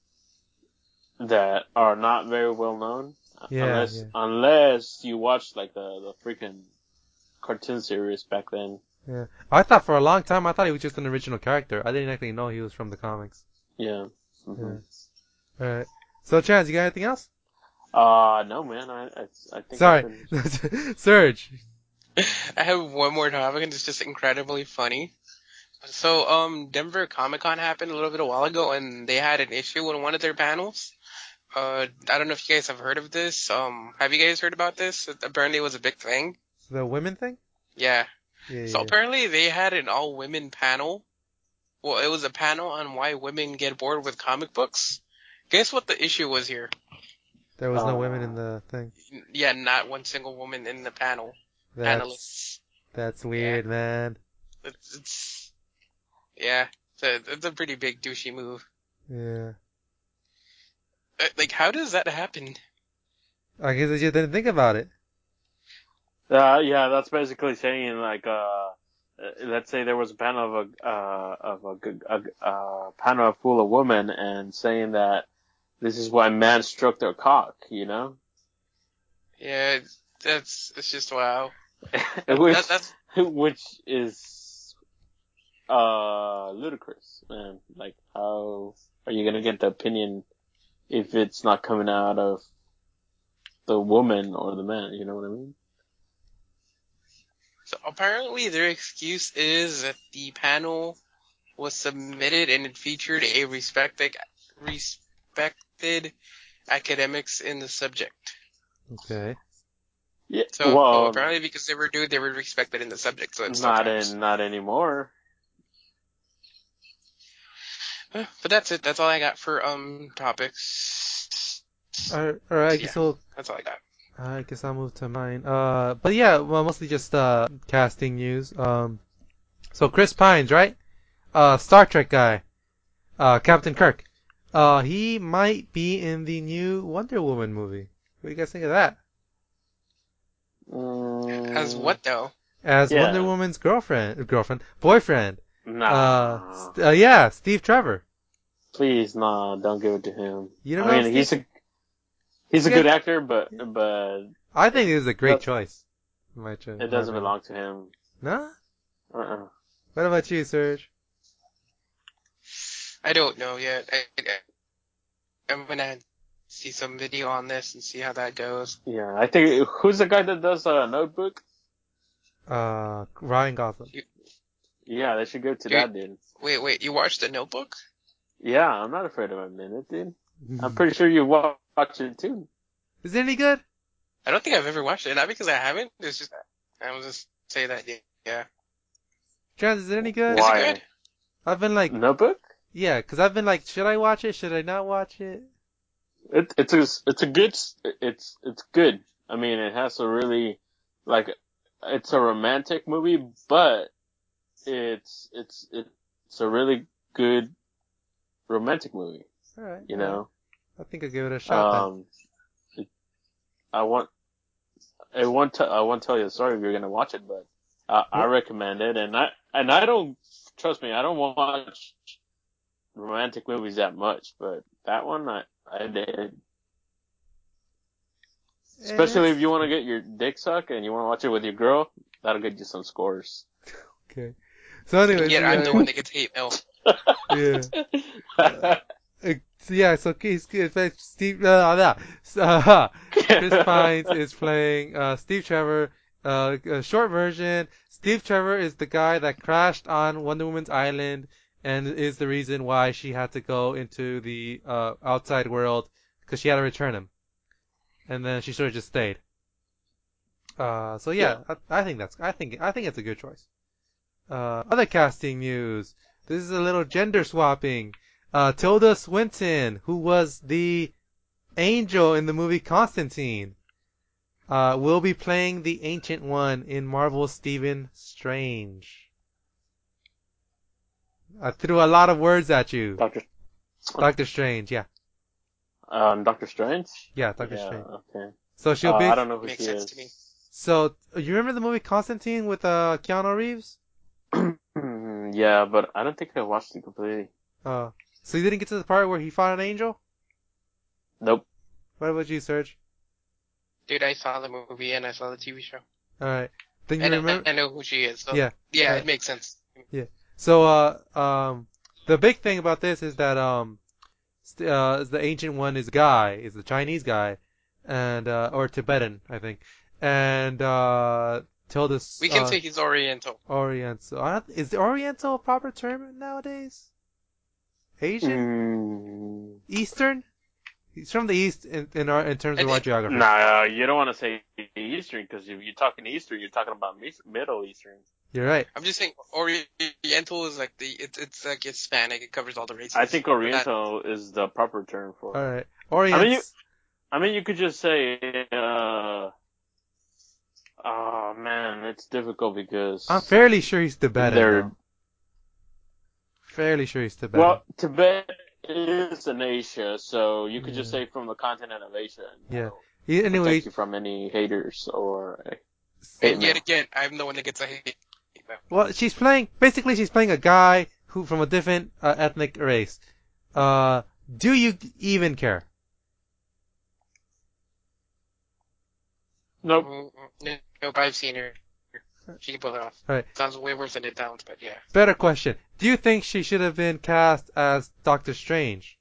Speaker 3: that are not very well known.
Speaker 1: Yeah,
Speaker 3: Unless,
Speaker 1: yeah.
Speaker 3: unless you watch like the, the freaking cartoon series back then.
Speaker 1: Yeah. I thought for a long time I thought he was just an original character. I didn't actually know he was from the comics.
Speaker 3: Yeah. hmm
Speaker 1: Yeah. All right. So Chance, you got anything else?
Speaker 3: Uh, no man, I, I, I think I
Speaker 1: Sorry,
Speaker 3: finished.
Speaker 1: Serge.
Speaker 2: I have one more topic, and it's just incredibly funny. So, um, Denver Comic Con happened a little bit a while ago, and they had an issue in one of their panels. Uh, I don't know if you guys have heard of this. Um, have you guys heard about this? Apparently, it was a big thing.
Speaker 1: The women thing?
Speaker 2: Yeah.
Speaker 1: Yeah.
Speaker 2: So
Speaker 1: yeah.
Speaker 2: apparently, they had an all-women panel. Well, it was a panel on why women get bored with comic books. Guess what the issue was here?
Speaker 1: There was no
Speaker 3: Uh,
Speaker 1: women in the thing.
Speaker 2: Yeah, not one single woman in the panel.
Speaker 1: That's
Speaker 2: Panelists.
Speaker 1: that's weird, man.
Speaker 2: It's, it's yeah, it's a, it's a pretty big douchey move.
Speaker 1: Yeah.
Speaker 2: Uh, Like, how does that happen?
Speaker 1: I guess I just didn't think about it.
Speaker 3: Uh, yeah, that's basically saying like, uh, uh, let's say there was a panel of a, uh, of a, g- a, g- uh, panel full of women and saying that this is why men stroke their cock, you know?
Speaker 2: Yeah, it's- that's it's just wow.
Speaker 3: which,
Speaker 2: That, that's
Speaker 3: which is, uh, ludicrous, man. Like, how are you gonna get the opinion if it's not coming out of the woman or the man, you know what I mean?
Speaker 2: so apparently their excuse is that the panel was submitted and it featured a respected respected academics in the subject.
Speaker 1: Okay.
Speaker 3: Yeah,
Speaker 2: So
Speaker 3: well,
Speaker 2: oh, apparently because they were dude, they were respected in the subject. So it's
Speaker 3: not
Speaker 2: sometimes.
Speaker 3: in, not anymore.
Speaker 2: Uh, But that's it. That's all I got for um topics.
Speaker 1: Alright, alright, I
Speaker 2: Yeah.
Speaker 1: guess we'll,
Speaker 2: That's all I got.
Speaker 1: I guess I'll move to mine. Uh, but yeah, well, mostly just, uh, casting news. Um, so Chris Pines, right? Uh, Star Trek guy. Uh, Captain Kirk. Uh, he might be in the new Wonder Woman movie. What do you guys think of that?
Speaker 3: Mm,
Speaker 2: As what though?
Speaker 1: As
Speaker 3: Yeah.
Speaker 1: Wonder Woman's girlfriend, girlfriend, boyfriend.
Speaker 3: Nah.
Speaker 1: Uh, st- uh, yeah, Steve Trevor.
Speaker 3: Please, nah, don't give it to him.
Speaker 1: You don't
Speaker 3: I
Speaker 1: know
Speaker 3: mean,
Speaker 1: Steve-
Speaker 3: he's a he's a
Speaker 1: Yeah.
Speaker 3: good actor, but but
Speaker 1: I think this is a great
Speaker 3: That's-
Speaker 1: choice. My cho-
Speaker 3: it doesn't
Speaker 1: my-
Speaker 3: belong to him.
Speaker 1: No?
Speaker 3: Uh-uh.
Speaker 1: What about you, Serge?
Speaker 2: I don't know yet. I, I, I'm gonna see some video on this and see how that goes.
Speaker 3: Yeah, I think who's the guy that does a uh, Notebook?
Speaker 1: Uh, Ryan Gosling.
Speaker 2: You,
Speaker 3: Yeah, they should go to
Speaker 2: Dude.
Speaker 3: that, dude.
Speaker 2: wait, wait, you watched The Notebook?
Speaker 3: Yeah, I'm not afraid of a minute, dude. I'm pretty sure you wa- watch it too.
Speaker 1: Is it any good?
Speaker 2: I don't think I've ever watched it. Not because I haven't. It's just I will just say that. Yeah.
Speaker 1: Trans, is it any good?
Speaker 2: Is it
Speaker 3: Why?
Speaker 2: good?
Speaker 1: I've been like,
Speaker 3: Notebook?
Speaker 1: yeah, because I've been like, should I watch it? Should I not watch it?
Speaker 3: It, it's a it's a good it's it's good. I mean, it has a really like it's a romantic movie, but it's it's it's a really good romantic movie.
Speaker 1: All right.
Speaker 3: You
Speaker 1: all right.
Speaker 3: know,
Speaker 1: I think I'll give it a shot
Speaker 3: um, it, I want I won't t- I won't tell you the story if you're gonna watch it, but I, I
Speaker 1: What?
Speaker 3: recommend it, and I and I don't trust me, I don't watch romantic movies that much, but that one I I did.
Speaker 1: then.
Speaker 3: Especially
Speaker 1: Eh,
Speaker 3: if you want to get your dick sucked and you want to watch it with your girl, that'll get you some scores.
Speaker 1: Okay. So anyways,
Speaker 2: Yet I'm
Speaker 1: yeah,
Speaker 2: the one that gets hate mail.
Speaker 1: yeah. Uh, so yeah, so Keith, Steve, uh, yeah. So, uh, Chris Pines is playing uh, Steve Trevor. Uh, a short version. Steve Trevor is the guy that crashed on Wonder Woman's island and is the reason why she had to go into the uh, outside world because she had to return him. And then she sort of just stayed. Uh, so yeah,
Speaker 3: Yeah.
Speaker 1: I, I think that's I think I think it's a good choice. Uh, other casting news. This is a little gender swapping. Uh, Tilda Swinton, who was the angel in the movie Constantine, uh, will be playing the Ancient One in Marvel's Stephen Strange. I threw a lot of words at you.
Speaker 3: Doctor
Speaker 1: Doctor Strange, yeah.
Speaker 3: um, Doctor Strange?
Speaker 1: Yeah, Doctor
Speaker 3: Yeah,
Speaker 1: Strange.
Speaker 3: okay.
Speaker 1: So she'll
Speaker 3: Uh,
Speaker 1: be.
Speaker 3: I don't know who
Speaker 2: Makes
Speaker 3: she
Speaker 2: sense
Speaker 3: is.
Speaker 2: to me.
Speaker 1: So, you remember the movie Constantine with uh, Keanu Reeves?
Speaker 3: Yeah, but I don't think I watched it completely.
Speaker 1: Uh, so you didn't get to the part where he fought an angel?
Speaker 3: Nope.
Speaker 1: What about you, Serge?
Speaker 2: Dude, I saw the movie and I saw the T V show.
Speaker 1: Alright. Then you
Speaker 2: And
Speaker 1: remember?
Speaker 2: I, I know who she is. So
Speaker 1: Yeah.
Speaker 2: yeah,
Speaker 1: Uh,
Speaker 2: it makes sense.
Speaker 1: So, uh, um, the big thing about this is that, um, st- uh, the Ancient One is a guy, is a Chinese guy, and, uh, or Tibetan, I think. And, uh, Tilda's,
Speaker 2: We can
Speaker 1: uh,
Speaker 2: say he's Oriental.
Speaker 1: Oriental. I don't, is Oriental a proper term nowadays? Asian?
Speaker 3: Mm,
Speaker 1: Eastern? He's from the East in, in our, in terms of
Speaker 2: And
Speaker 1: our
Speaker 2: it-
Speaker 1: geography.
Speaker 3: nah, you don't want to say Eastern because if you're talking Eastern, you're talking about Mis- Middle Eastern.
Speaker 1: You're right.
Speaker 2: I'm just saying Oriental is like the it's it's like Hispanic. It covers all the races.
Speaker 3: I think
Speaker 2: We're not-
Speaker 3: Oriental is the proper term for it.
Speaker 1: Alright.
Speaker 3: I
Speaker 1: Orient.
Speaker 3: mean, you, I mean, you could just say, uh, oh man, it's difficult because
Speaker 1: I'm fairly sure he's Tibetan,
Speaker 3: they're,
Speaker 1: though. Fairly sure he's Tibetan.
Speaker 3: well, Tibet is in Asia, so you could just
Speaker 1: Yeah.
Speaker 3: say from the continent of Asia. And
Speaker 1: Yeah.
Speaker 3: that'll
Speaker 1: He- anyway,
Speaker 3: protect you from any haters or hate
Speaker 2: And yet
Speaker 3: mail.
Speaker 2: again, I'm the one that gets a hate.
Speaker 1: well, she's playing, basically she's playing a guy who, from a different uh, ethnic race. Uh, do you even care?
Speaker 3: Nope.
Speaker 2: Mm, Nope, I've seen her. She can pull it off.
Speaker 1: Alright.
Speaker 2: Sounds way worse than it sounds, but yeah.
Speaker 1: Better question. Do you think she should have been cast as Doctor Strange?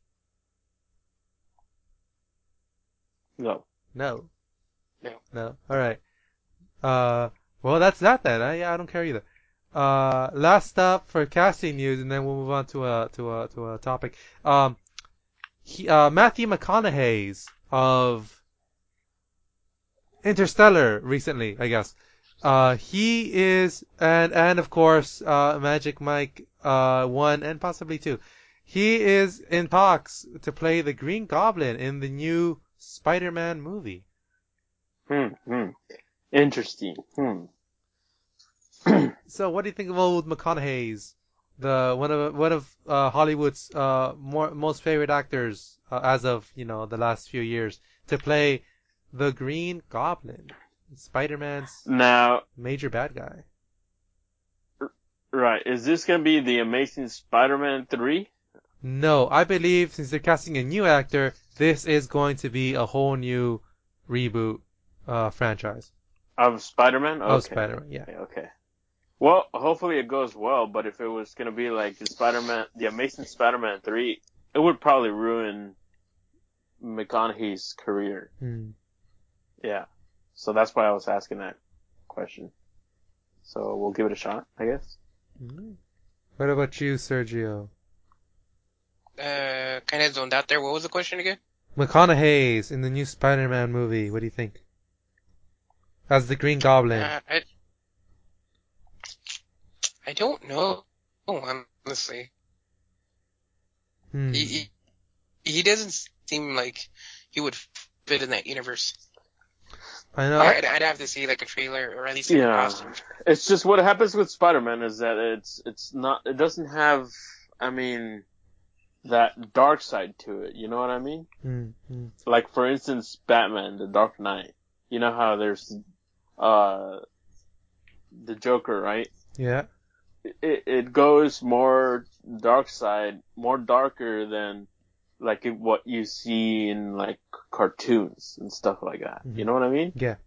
Speaker 3: No.
Speaker 1: No.
Speaker 2: No.
Speaker 1: No. Alright. Uh, well, that's that then. I, yeah, I don't care either. Uh, last stop for casting news, and then we'll move on to a to a to a topic. Um, he, uh, Matthew McConaughey's of Interstellar recently, I guess. Uh, he is, and and of course, uh, Magic Mike uh one and possibly two. He is in talks to play the Green Goblin in the new Spider-Man movie.
Speaker 3: Hmm. Hmm. Interesting. Hmm.
Speaker 1: So, what do you think of old McConaughey's, the one of one of uh, Hollywood's uh, more most favorite actors uh, as of you know the last few years to play the Green Goblin, Spider-Man's
Speaker 3: Now,
Speaker 1: major bad guy?
Speaker 3: right, is this gonna be the Amazing Spider-Man three?
Speaker 1: No, I believe since they're casting a new actor, this is going to be a whole new reboot uh, franchise
Speaker 3: Of Spider-Man? Okay.
Speaker 1: of Spider-Man. Yeah.
Speaker 3: Okay, okay. Well, hopefully it goes well, but if it was gonna be like the Spider-Man, the Amazing Spider-Man three, it would probably ruin McConaughey's career.
Speaker 1: Hmm.
Speaker 3: Yeah. So that's why I was asking that question. So we'll give it a shot, I guess.
Speaker 1: Hmm. What about you, Sergio?
Speaker 2: Uh, kind of zoned out there. What was the question again?
Speaker 1: McConaughey's in the new Spider-Man movie. What do you think? As the Green Goblin.
Speaker 2: Uh, I, I don't know, honestly.
Speaker 1: Hmm.
Speaker 2: He, he he doesn't seem like he would fit in that universe.
Speaker 1: I know.
Speaker 2: I'd, I'd have to see like a trailer or at least like a
Speaker 3: Yeah.
Speaker 2: costume.
Speaker 3: It's just what happens with Spider-Man is that it's it's not it doesn't have I mean that dark side to it. You know what I mean?
Speaker 1: Hmm. Hmm.
Speaker 3: Like for instance, Batman, The Dark Knight. You know how there's uh the Joker, right?
Speaker 1: Yeah.
Speaker 3: It it goes more dark side, more darker than like what you see in like cartoons and stuff like that.
Speaker 1: Mhm.
Speaker 3: You know what I mean?
Speaker 1: Yeah.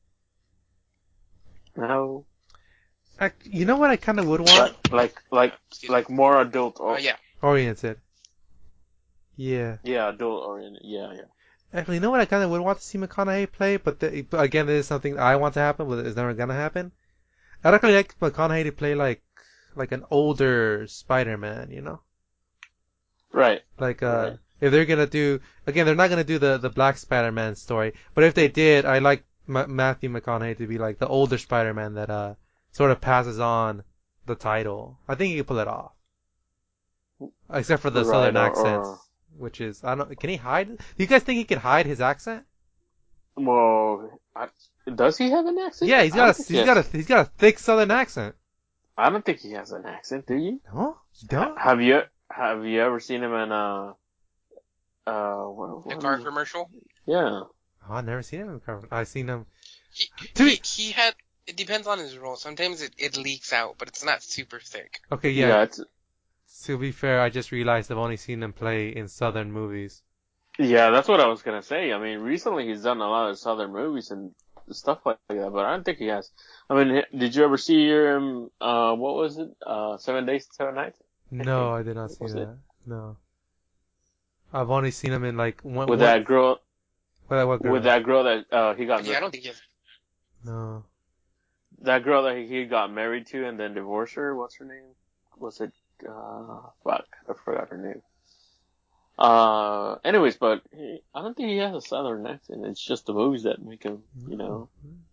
Speaker 3: No,
Speaker 1: I, you know what I kind of would want?
Speaker 3: like like like
Speaker 2: Excuse me.
Speaker 3: like more adult.
Speaker 2: Oh yeah.
Speaker 1: Oriented. Yeah.
Speaker 3: Yeah, adult oriented. Yeah, yeah.
Speaker 1: Actually, you know what I kind of would want to see McConaughey play, but, the, but again, this is something I want to happen, but it's never gonna happen. I'd actually like McConaughey to play like like an older Spider-Man, you know?
Speaker 3: Right.
Speaker 1: Like, uh,
Speaker 3: Right.
Speaker 1: if they're gonna do, again, they're not gonna do the, the Black Spider-Man story, but if they did, I like M- Matthew McConaughey to be like the older Spider-Man that, uh, sort of passes on the title. I think he could pull it off. Except for the
Speaker 3: Right,
Speaker 1: southern
Speaker 3: or-
Speaker 1: accents,
Speaker 3: or-
Speaker 1: which is, I don't, can he hide? Do you guys think he can hide his accent?
Speaker 3: Well, I, does he have an accent?
Speaker 1: Yeah, he's
Speaker 3: I
Speaker 1: got
Speaker 3: don't
Speaker 1: a,
Speaker 3: think
Speaker 1: he's
Speaker 3: he
Speaker 1: got a,
Speaker 3: has-
Speaker 1: he's got a thick southern accent.
Speaker 3: I don't think he has an accent. Do you?
Speaker 1: No? You don't?
Speaker 3: Ha- Have you have you ever seen him in uh uh what,
Speaker 2: The
Speaker 3: what
Speaker 2: car commercial.
Speaker 3: Yeah.
Speaker 1: Oh, I've never seen him in cover. I've seen him.
Speaker 2: He,
Speaker 1: To
Speaker 2: he,
Speaker 1: be-
Speaker 2: he had. It depends on his role. Sometimes it, it leaks out, but it's not super thick.
Speaker 1: Okay,
Speaker 3: Yeah.
Speaker 1: yeah.
Speaker 3: it's
Speaker 1: To be fair, I just realized I've only seen him play in southern movies.
Speaker 3: yeah. That's what I was gonna say. I mean, recently he's done a lot of southern movies and stuff like that, but I don't think he has. I mean, h- did you ever see him? Uh, what was it? Uh, Seven Days, Seven Nights.
Speaker 1: No, I did not see
Speaker 3: Was it?
Speaker 1: that. No. I've only seen him in like one.
Speaker 3: With
Speaker 1: one
Speaker 3: that girl,
Speaker 1: what, what girl?
Speaker 3: with that girl that uh he got
Speaker 2: Yeah, I don't think he has.
Speaker 1: No.
Speaker 3: that girl that he got married to and then divorced her. What's her name? Was it? Uh, fuck, I forgot her name. Uh, anyways, but he, I don't think he has a southern accent. It's just the movies that make him, you know.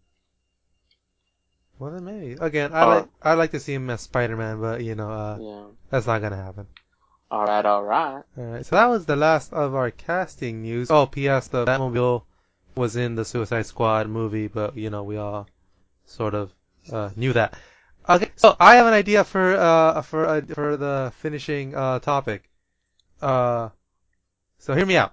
Speaker 1: Well, then maybe. Again, I
Speaker 3: Uh,
Speaker 1: like I like to see him as Spider-Man, but you know, uh,
Speaker 3: Yeah.
Speaker 1: that's not gonna happen.
Speaker 3: All right, all right.
Speaker 1: Alright, so that was the last of our casting news. Oh, P S the Batmobile was in the Suicide Squad movie, but you know, we all sort of uh, knew that. Okay, so I have an idea for uh for uh, for the finishing uh topic. Uh, so hear me out.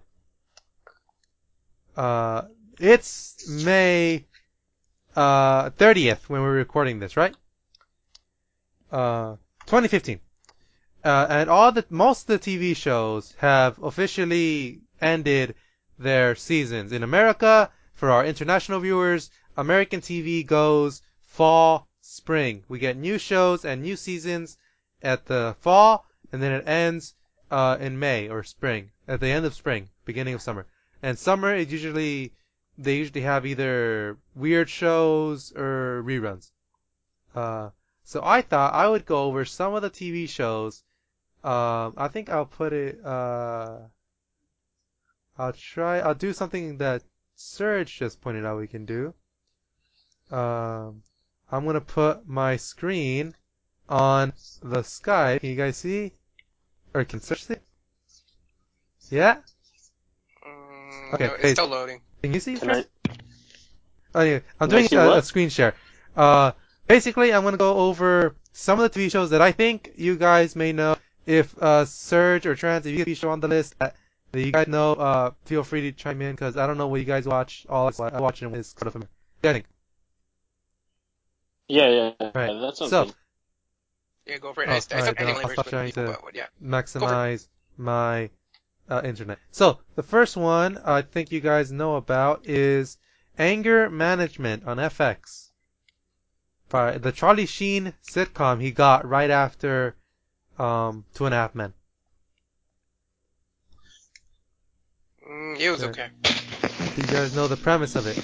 Speaker 1: Uh, it's May uh thirtieth when we're recording this, right? Uh, twenty fifteen. Uh, and all the most of the T V shows have officially ended their seasons. In America, for our international viewers, American T V goes fall, spring. We get new shows and new seasons at the fall, and then it ends uh, in May or spring, at the end of spring, beginning of summer. And summer is usually they usually have either weird shows or reruns. Uh, so I thought I would go over some of the T V shows. Um, I think I'll put it. Uh, I'll try. I'll do something that Serge just pointed out we can do. Um, I'm gonna put my screen on the Skype. Can you guys see? Or can Serge see? Yeah.
Speaker 2: Mm,
Speaker 1: Okay,
Speaker 2: no, it's
Speaker 1: hey.
Speaker 2: still loading.
Speaker 1: Can you see?
Speaker 3: Can
Speaker 1: Serge?
Speaker 3: I?
Speaker 1: Oh, yeah. I'm
Speaker 3: Can I
Speaker 1: doing
Speaker 3: see
Speaker 1: a,
Speaker 3: what?
Speaker 1: a screen share. Uh, basically, I'm gonna go over some of the T V shows that I think you guys may know. If uh, Serge or Trans, if you get a T V show on the list that, that you guys know, uh, feel free to chime in because I don't know what you guys watch. All I watch them is kind of familiar. Yeah, I think.
Speaker 3: Yeah, yeah. yeah.
Speaker 1: Right.
Speaker 3: That sounds
Speaker 1: So,
Speaker 3: good.
Speaker 2: Yeah, go for it.
Speaker 1: Oh,
Speaker 2: I, I still
Speaker 1: alright,
Speaker 2: can't
Speaker 1: then
Speaker 2: even
Speaker 1: I'll stop
Speaker 2: with
Speaker 1: trying
Speaker 2: people,
Speaker 1: to
Speaker 2: but, but yeah.
Speaker 1: maximize my uh, internet. So, the first one I think you guys know about is Anger Management on F X. By the Charlie Sheen sitcom he got right after um, Two and a Half Men.
Speaker 2: Mm, it was
Speaker 1: Yeah.
Speaker 2: okay.
Speaker 1: Do you guys know the premise of it?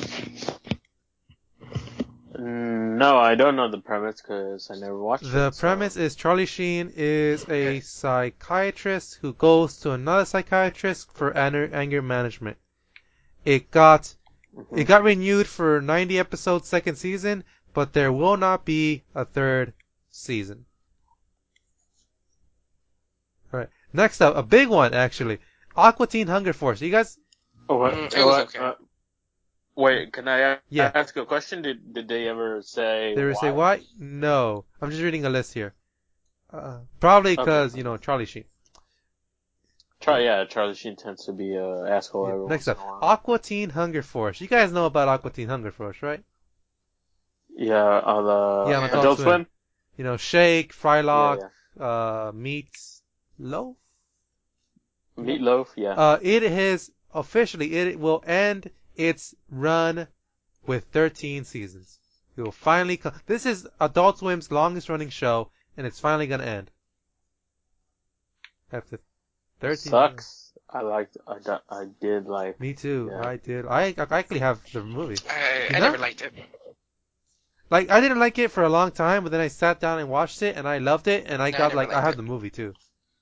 Speaker 3: Mm, no, I don't know the premise because I never watched
Speaker 1: The
Speaker 3: it. so-
Speaker 1: premise is Charlie Sheen is a psychiatrist who goes to another psychiatrist for anger, anger management. It got
Speaker 3: Mhm.
Speaker 1: it got renewed for ninety episodes second season, but there will not be a third season. Alright. Next up, a big one actually. Aqua Teen Hunger Force. You guys
Speaker 3: Oh, what?
Speaker 2: Mm, it was
Speaker 3: what-
Speaker 2: okay.
Speaker 3: uh, wait, can I a-
Speaker 1: Yeah.
Speaker 3: ask a question? Did did they ever say
Speaker 1: they
Speaker 3: why?
Speaker 1: say why? No. I'm just reading a list here. Uh, probably because,
Speaker 3: Okay.
Speaker 1: you know, Charlie Sheen.
Speaker 3: Try, yeah, Charlie Sheen tends to be a asshole
Speaker 1: Yeah.
Speaker 3: every
Speaker 1: Next
Speaker 3: once
Speaker 1: up,
Speaker 3: in a while.
Speaker 1: Aqua Teen Hunger Force. You guys know about Aqua Teen Hunger Force, right?
Speaker 3: Yeah, uh, the
Speaker 1: Yeah, on
Speaker 2: Adult
Speaker 3: Adult
Speaker 1: Swim.
Speaker 3: Swim.
Speaker 1: You know, Shake,
Speaker 3: Yeah,
Speaker 1: Frylock,
Speaker 3: yeah.
Speaker 1: uh, Meats, Loaf.
Speaker 3: Meatloaf. Yeah.
Speaker 1: Uh, it has officially it will end its run with thirteen seasons. It will finally come. This is Adult Swim's longest running show, and it's finally gonna end after thirteen.
Speaker 3: Sucks. I liked. I, do- I did like.
Speaker 1: Me too.
Speaker 3: Yeah.
Speaker 1: I did. I, I actually have the movie.
Speaker 2: I,
Speaker 1: You
Speaker 2: I
Speaker 1: know?
Speaker 2: never liked it.
Speaker 1: Like I didn't like it for a long time, but then I sat down and watched it, and I loved it, and I
Speaker 2: No, I
Speaker 1: got
Speaker 2: never
Speaker 1: like I
Speaker 2: liked
Speaker 1: have
Speaker 2: it.
Speaker 1: the movie too.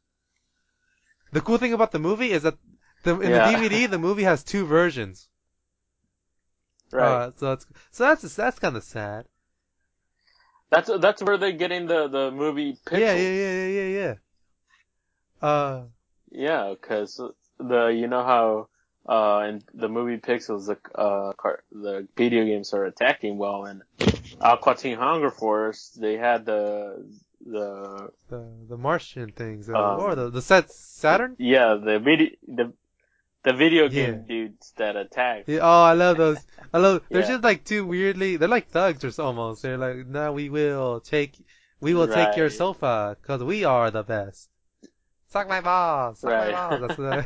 Speaker 1: The cool thing about the movie is that the in
Speaker 3: Yeah.
Speaker 1: the D V D the movie has two versions.
Speaker 3: Right.
Speaker 1: Uh, so it's so that's that's kind of sad.
Speaker 3: that's that's where they're getting the the movie Pixels.
Speaker 1: Yeah, yeah, yeah, yeah, yeah, yeah. Uh,
Speaker 3: Yeah, because the you know how uh in the movie Pixels the uh car, the video games are attacking well, and Aqua Teen Hunger Force they had the the
Speaker 1: the the Martian things, uh,
Speaker 3: Um,
Speaker 1: or the the set Saturn.
Speaker 3: yeah the video the the video
Speaker 1: Yeah.
Speaker 3: game dudes that attack.
Speaker 1: Yeah, oh, I love those. I love. They're
Speaker 3: Yeah.
Speaker 1: just like two weirdly. They're like thugs or so almost. They're like, no, we will take, we will take your
Speaker 3: Right.
Speaker 1: sofa because we are the best. Suck my balls. Suck my
Speaker 3: Right.
Speaker 1: balls. That's what.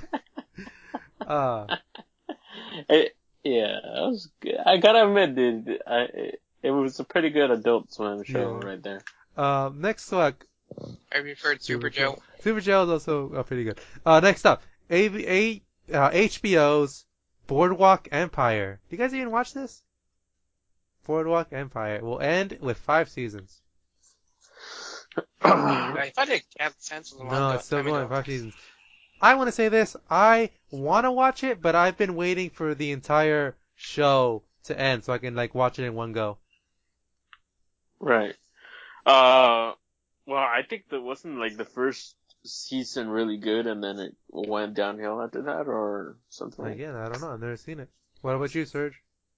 Speaker 1: Uh,
Speaker 3: It, yeah, it was good. I gotta admit, dude, I, it, it was a pretty good Adult Swim show
Speaker 1: Yeah.
Speaker 3: right there.
Speaker 1: um, next one.
Speaker 2: I preferred Super Joe.
Speaker 1: Super Joe is also uh, pretty good. Uh, next up, A V, A, uh, H B O's Boardwalk Empire. Do you guys even watch this? Boardwalk Empire will end with five seasons.
Speaker 2: I thought it had canceled a long
Speaker 1: No,
Speaker 2: ago,
Speaker 1: it's still
Speaker 2: time
Speaker 1: going
Speaker 2: ago.
Speaker 1: five seasons. I want to say this. I want to watch it, but I've been waiting for the entire show to end so I can like watch it in one go.
Speaker 3: Right. Uh, well, I think that wasn't like the first season really good, and then it went downhill after that, or something. Like
Speaker 1: Again, I don't know. I've never seen it. What about you, Serge?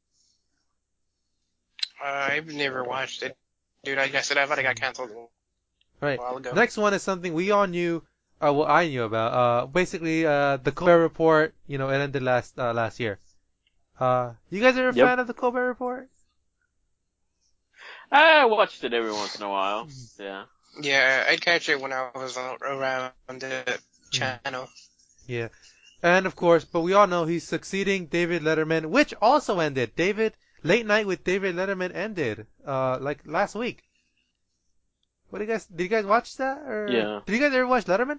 Speaker 2: Uh, I've never watched it. Dude, like I said, I thought it got canceled a
Speaker 1: Right.
Speaker 2: while ago.
Speaker 1: Next one is something we all knew. Uh, well, I knew about. Uh, basically, uh, the Colbert Report. You know, it ended last uh, last year. Uh, you guys are a
Speaker 3: Yep.
Speaker 1: fan of the Colbert Report?
Speaker 3: I watched it every once in a while. Yeah.
Speaker 2: Yeah, I'd catch it when I was on- around the channel.
Speaker 1: Yeah. And of course, but we all know he's succeeding David Letterman, which also ended. David Late Night with David Letterman ended uh like last week. What do you guys did you guys watch that or
Speaker 3: Yeah.
Speaker 1: did you guys ever watch Letterman?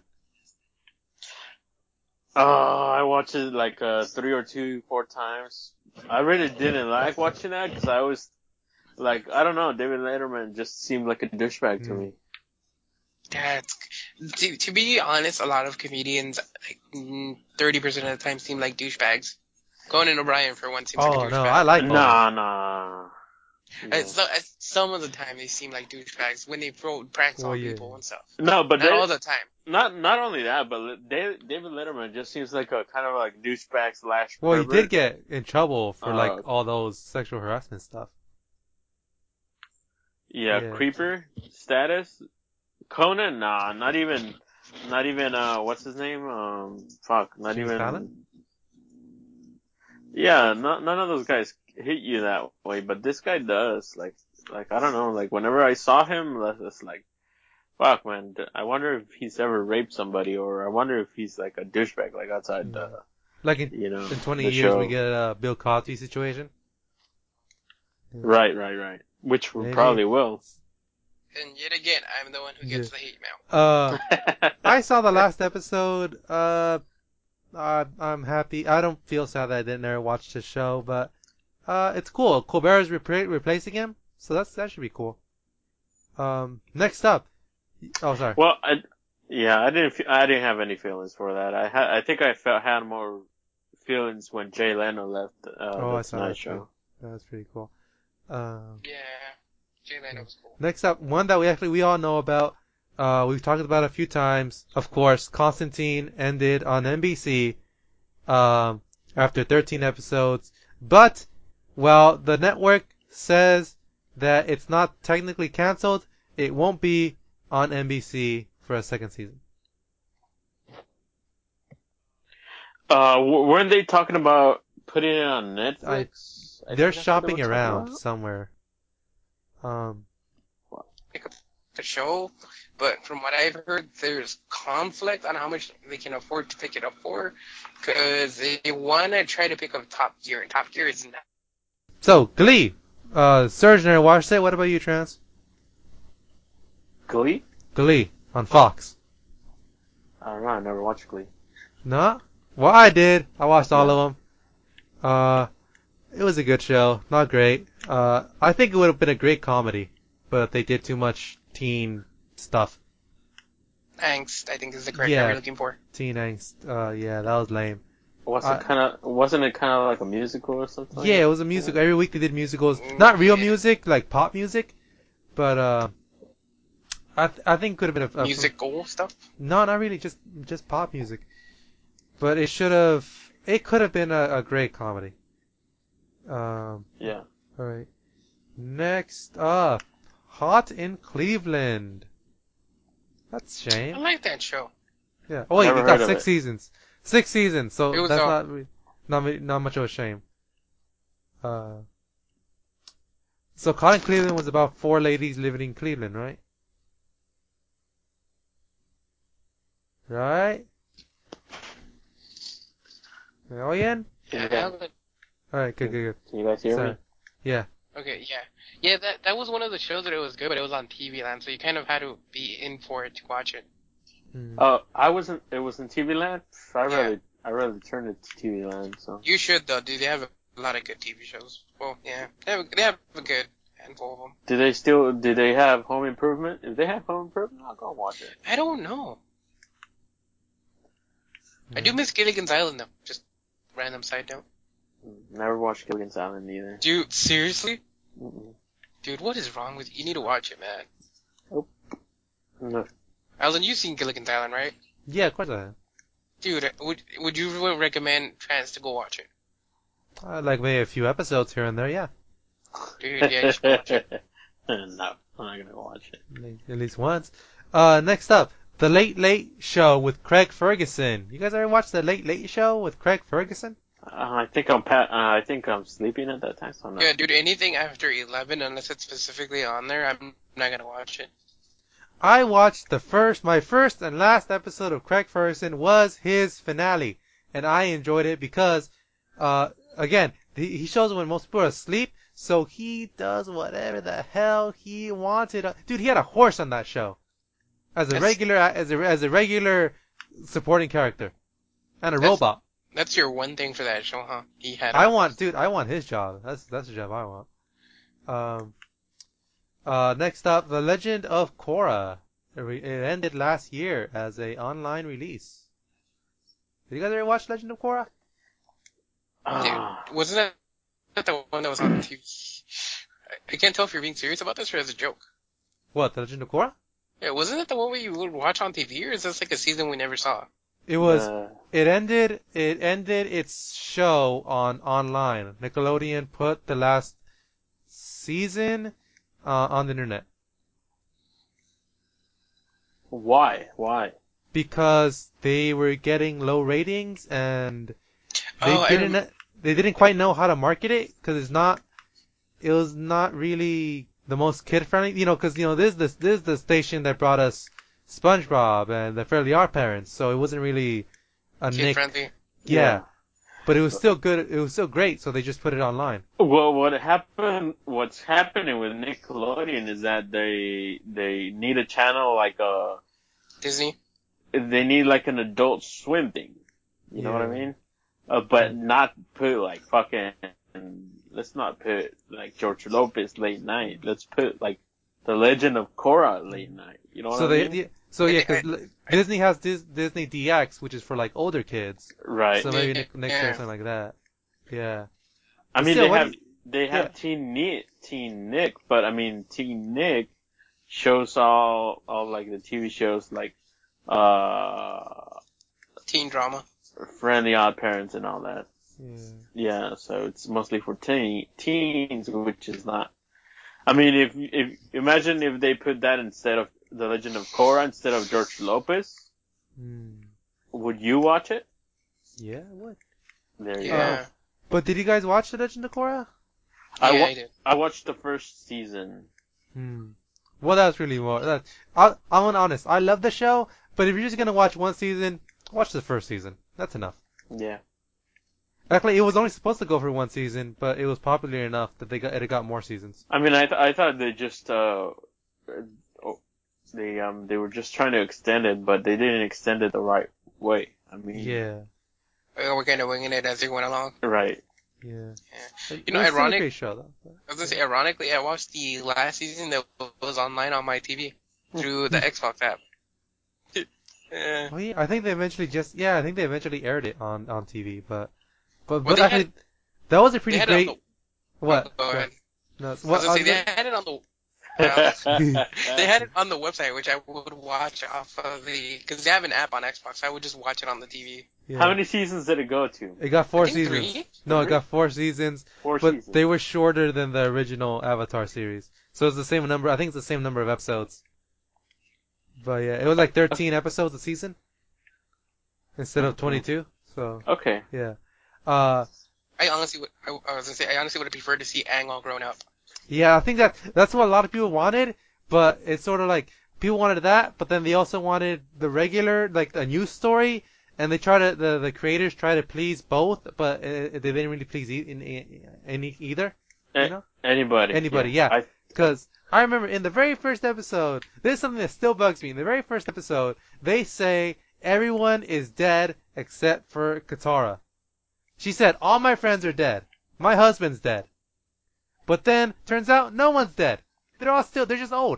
Speaker 3: Uh, I watched it like uh, three or two, four times. I really didn't like watching that because I was like, I don't know, David Letterman just seemed like a douchebag to
Speaker 1: Mm.
Speaker 3: me.
Speaker 2: That's to, to be honest, a lot of comedians, like mm, thirty percent of the time, seem like douchebags. Conan O'Brien, for one, seems like a
Speaker 1: Oh
Speaker 2: douchebag.
Speaker 1: no, I like both.
Speaker 3: Nah, nah. No.
Speaker 2: And so, uh, some of the time, they seem like douchebags when they throw pranks
Speaker 1: Well,
Speaker 2: on
Speaker 1: yeah.
Speaker 2: people and stuff.
Speaker 3: No, but
Speaker 2: Not
Speaker 3: they,
Speaker 2: all the time.
Speaker 3: not not only that, but David, David Letterman just seems like a kind of like douchebag slash.
Speaker 1: Well, he
Speaker 3: pervert.
Speaker 1: did get in trouble for
Speaker 3: Uh,
Speaker 1: like all those sexual harassment stuff.
Speaker 3: Yeah,
Speaker 1: Yeah.
Speaker 3: creeper status. Conan, nah, not even, not even. Uh, what's his name? Um, fuck, not
Speaker 1: Jimmy
Speaker 3: even.
Speaker 1: Fallon?
Speaker 3: Yeah, not, none of those guys hit you that way, but this guy does. Like, like I don't know. Like whenever I saw him, that's just like, fuck, man. I wonder if he's ever raped somebody, or I wonder if he's like a douchebag, like outside the,
Speaker 1: Like in,
Speaker 3: you know,
Speaker 1: in twenty
Speaker 3: the
Speaker 1: years
Speaker 3: show.
Speaker 1: we get a Bill Cosby situation.
Speaker 3: Right, right, right. Which we
Speaker 1: Maybe.
Speaker 3: probably will.
Speaker 2: And yet again, I'm the one who gets the hate mail.
Speaker 1: Uh, I saw the last episode. Uh, uh, I'm happy. I don't feel sad that I didn't ever watch the show, but uh, it's cool. Colbert is repra- replacing him, so that's that should be cool. Um, next up. Oh, sorry.
Speaker 3: Well, I, yeah, I didn't, fe- I didn't have any feelings for that. I had, I think I felt had more feelings when Jay Leno left uh,
Speaker 1: Oh,
Speaker 3: the
Speaker 1: I saw
Speaker 3: Tonight
Speaker 1: that too.
Speaker 3: Show.
Speaker 1: That's pretty cool. Um,
Speaker 2: Yeah, Jay Leno was cool.
Speaker 1: next up, one that we actually we all know about. Uh, we've talked about it a few times. Of course, Constantine ended on N B C um, after thirteen episodes. But, well, the network says that it's not technically canceled. It won't be on N B C for a second season.
Speaker 3: Uh, w- weren't they talking about putting it on Netflix? I,
Speaker 1: They're
Speaker 3: think that's what they
Speaker 1: shopping
Speaker 3: were talking
Speaker 1: around
Speaker 3: about.
Speaker 1: somewhere. Um,
Speaker 2: Pick up the show, but from what I've heard, there's conflict on how much they can afford to pick it up for, because they want to try to pick up Top Gear, and Top Gear is not.
Speaker 1: so, Glee. Uh, Serge never watched it. What about you, Trans?
Speaker 3: Glee?
Speaker 1: Glee on Fox.
Speaker 3: I don't know. I never watched Glee.
Speaker 1: No? Well, I did. I watched all of them. Uh, it was a good show. Not great. Uh, I think it would have been a great comedy, but they did too much teen stuff.
Speaker 2: Angst, I think, is the correct
Speaker 1: Yeah.
Speaker 2: term you're looking for.
Speaker 1: Teen angst. Uh, yeah, that was lame.
Speaker 3: Was
Speaker 1: I-
Speaker 3: it kind of? Wasn't it kind of like a musical or something?
Speaker 1: Yeah, it was a musical. Every week they did musicals.
Speaker 2: Mm,
Speaker 1: Not real
Speaker 2: yeah.
Speaker 1: music, like pop music, but uh, I th- I think it could have been a, a
Speaker 2: Musical stuff?
Speaker 1: No, not really. Just just pop music. But it should have. It could have been a, a great comedy. Um.
Speaker 3: Yeah.
Speaker 1: All right. Next up, Hot in Cleveland. That's a
Speaker 2: I
Speaker 1: shame.
Speaker 2: like that show.
Speaker 1: Yeah. Oh wait,
Speaker 3: Never
Speaker 1: it got
Speaker 3: heard of
Speaker 1: six
Speaker 3: it.
Speaker 1: seasons. Six seasons. So
Speaker 2: It was,
Speaker 1: that's
Speaker 2: uh,
Speaker 1: not re- not me- not much of a shame. Uh. So Hot in Cleveland was about four ladies living in Cleveland, right? Right. Oh, Ian?
Speaker 3: Can you
Speaker 2: Yeah,
Speaker 3: guys,
Speaker 2: that-
Speaker 1: All right. Good. Good. Good.
Speaker 3: can you guys hear
Speaker 1: Sorry.
Speaker 3: me?
Speaker 1: Yeah.
Speaker 2: okay, yeah. Yeah, that that was one of the shows that it was good, but it was on T V Land, so you kind of had to be in for it to watch it.
Speaker 1: Hmm.
Speaker 3: Oh, I wasn't. It was in T V Land. I
Speaker 2: Yeah.
Speaker 3: really, I really turned it to T V Land. So.
Speaker 2: You should, though, dude. They have a lot of good T V shows. Well, yeah. They have, they have a good handful of them.
Speaker 3: Do they still? Do they have Home Improvement? If they have Home Improvement, I'll go watch it.
Speaker 2: I don't know. I do miss Gilligan's Island, though. Just random side note.
Speaker 3: Never watched Gilligan's Island either.
Speaker 2: Dude, seriously?
Speaker 3: Mm-mm.
Speaker 2: Dude, what is wrong with you? You need to watch it, man.
Speaker 3: No.
Speaker 2: Alan, you've seen Gilligan's Island, right?
Speaker 1: Yeah, of course I have.
Speaker 2: Dude, would would you recommend Trans to go watch it?
Speaker 1: I like maybe a few episodes here and there. Yeah,
Speaker 2: Dude, yeah, you should watch it.
Speaker 3: No, I'm not gonna watch it.
Speaker 1: at least once. Uh, next up, The Late Late Show with Craig Ferguson. You guys ever watch The Late Late Show with Craig Ferguson?
Speaker 3: Uh, I think I'm pa- uh, I think I'm sleeping at that time, so I'm not.
Speaker 2: Yeah, dude, anything after eleven, unless it's specifically on there, I'm not gonna watch it.
Speaker 1: I watched the first, my first and last episode of Craig Ferguson was his finale, and I enjoyed it because, uh, again, he he shows when most people are asleep, so he does whatever the hell he wanted. Dude, he had a horse on that show, as a
Speaker 2: That's-
Speaker 1: regular, as a as a regular supporting character, and a
Speaker 2: That's-
Speaker 1: robot.
Speaker 2: That's your one thing for that show, huh? He had.
Speaker 1: I
Speaker 2: a-
Speaker 1: want, dude, I want his job. That's that's the job I want. Um. Uh, next up, The Legend of Korra. It, re- it ended last year as a online release. Did you guys ever watch Legend of Korra?
Speaker 3: Ah.
Speaker 2: Dude, wasn't that the one that was on T V? I- I can't tell if you're being serious about this or as a joke.
Speaker 1: What, The Legend of Korra?
Speaker 2: Yeah, wasn't that the one where you would watch on T V, or is this like a season we never saw?
Speaker 1: It was.
Speaker 3: Uh,
Speaker 1: It ended. It ended its show on online. Nickelodeon put the last season uh, on the internet
Speaker 3: why? Why?
Speaker 1: because they were getting low ratings and they
Speaker 2: Oh, I
Speaker 1: didn't.
Speaker 2: rem-
Speaker 1: They didn't quite know how to market it because it's not. It was not really the most kid friendly, you know, because you know this is the this is the station that brought us SpongeBob and the Fairly Odd Parents, so it wasn't really a
Speaker 2: Kid
Speaker 1: Nick.
Speaker 2: friendly.
Speaker 1: Yeah, but it was still good. It was still great, so they just put it online.
Speaker 3: Well, what happened? What's happening with Nickelodeon is that they they need a channel like a
Speaker 2: Disney.
Speaker 3: they need like an Adult Swim thing. You know what I
Speaker 1: Yeah.
Speaker 3: mean? Uh, but not put like fucking. Let's not put like George Lopez late night. Let's put like the Legend of Korra late night. You know what
Speaker 1: So
Speaker 3: I
Speaker 1: they,
Speaker 3: mean?
Speaker 1: yeah, so yeah,
Speaker 2: I-
Speaker 1: because
Speaker 2: I-
Speaker 1: Disney has Dis, Disney D X, which is for like older kids.
Speaker 3: Right.
Speaker 1: So maybe
Speaker 2: Yeah.
Speaker 1: Nick, next year or something like that. Yeah.
Speaker 3: I
Speaker 1: But
Speaker 3: mean,
Speaker 1: still,
Speaker 3: they
Speaker 1: what
Speaker 3: have
Speaker 1: do you-
Speaker 3: they have
Speaker 1: yeah.
Speaker 3: Teen Nick, Teen Nick, but I mean, Teen Nick shows all all like the T V shows like uh
Speaker 2: Teen drama.
Speaker 3: Friendly Odd Parents and all that.
Speaker 1: Yeah.
Speaker 3: Yeah, so it's mostly for teen teens, which is not. I mean, if if imagine if they put that instead of The Legend of Korra instead of George Lopez,
Speaker 1: Hmm.
Speaker 3: would you watch it?
Speaker 1: Yeah, what?
Speaker 3: There you
Speaker 2: Yeah.
Speaker 3: go.
Speaker 1: But did you guys watch The Legend of Korra?
Speaker 3: I,
Speaker 2: yeah,
Speaker 3: wa-
Speaker 2: I did.
Speaker 3: I watched the first season.
Speaker 1: Hmm. Well, that's really more. That, I, I'm honest. I love the show, but if you're just gonna watch one season, watch the first season. That's enough.
Speaker 3: Yeah.
Speaker 1: Actually, it was only supposed to go for one season, but it was popular enough that they got it got more seasons.
Speaker 3: I mean, I th- I thought they just uh, oh, they um they were just trying to extend it, but they didn't extend it the right way. I mean,
Speaker 1: Yeah.
Speaker 2: Uh, We're kind of winging it as they went along.
Speaker 3: right.
Speaker 1: Yeah.
Speaker 2: You
Speaker 1: It
Speaker 2: know,
Speaker 1: was still a
Speaker 2: ironic-
Speaker 1: great show though.
Speaker 2: I was gonna say, ironically, I watched the last season that was online on my T V through the Xbox app. Yeah.
Speaker 1: Oh yeah, I think they eventually just yeah, I think they eventually aired it on on T V, but but
Speaker 2: Well,
Speaker 1: but
Speaker 2: they had
Speaker 1: actually that was a
Speaker 2: They
Speaker 1: pretty
Speaker 2: had
Speaker 1: great
Speaker 2: it on
Speaker 1: what?
Speaker 2: the, go ahead.
Speaker 1: No,
Speaker 2: I was
Speaker 1: what,
Speaker 2: gonna
Speaker 1: I
Speaker 2: say
Speaker 1: was
Speaker 2: they
Speaker 1: gonna-
Speaker 2: had it on the they had it on the website, which I would watch off of the because they have an app on Xbox. I would just watch it on the T V.
Speaker 1: yeah.
Speaker 3: How many seasons did it go to?
Speaker 1: It got four
Speaker 2: I think
Speaker 1: seasons.
Speaker 2: three?
Speaker 1: No, it
Speaker 3: Three?
Speaker 1: got four seasons,
Speaker 3: Four
Speaker 1: but
Speaker 3: seasons.
Speaker 1: they were shorter than the original Avatar series. So it's the same number. I think it's the same number of episodes. But yeah, it was like thirteen episodes a season instead of twenty-two. So
Speaker 3: Okay.
Speaker 1: yeah. Uh,
Speaker 2: I honestly would. I, I was gonna say I honestly would have preferred to see Aang all grown up.
Speaker 1: yeah, I think that that's what a lot of people wanted, but it's sort of like people wanted that, but then they also wanted the regular, like a new story, and they try to the the creators try to please both, but uh, they didn't really please e- in, in, any either. You know?
Speaker 3: Anybody.
Speaker 1: Anybody, yeah.
Speaker 3: I,
Speaker 1: Because I remember in the very first episode, this is something that still bugs me. In the very first episode, they say everyone is dead except for Katara. She said, all my friends are dead. My husband's dead. But then, turns out, no one's dead. They're all still, they're just old.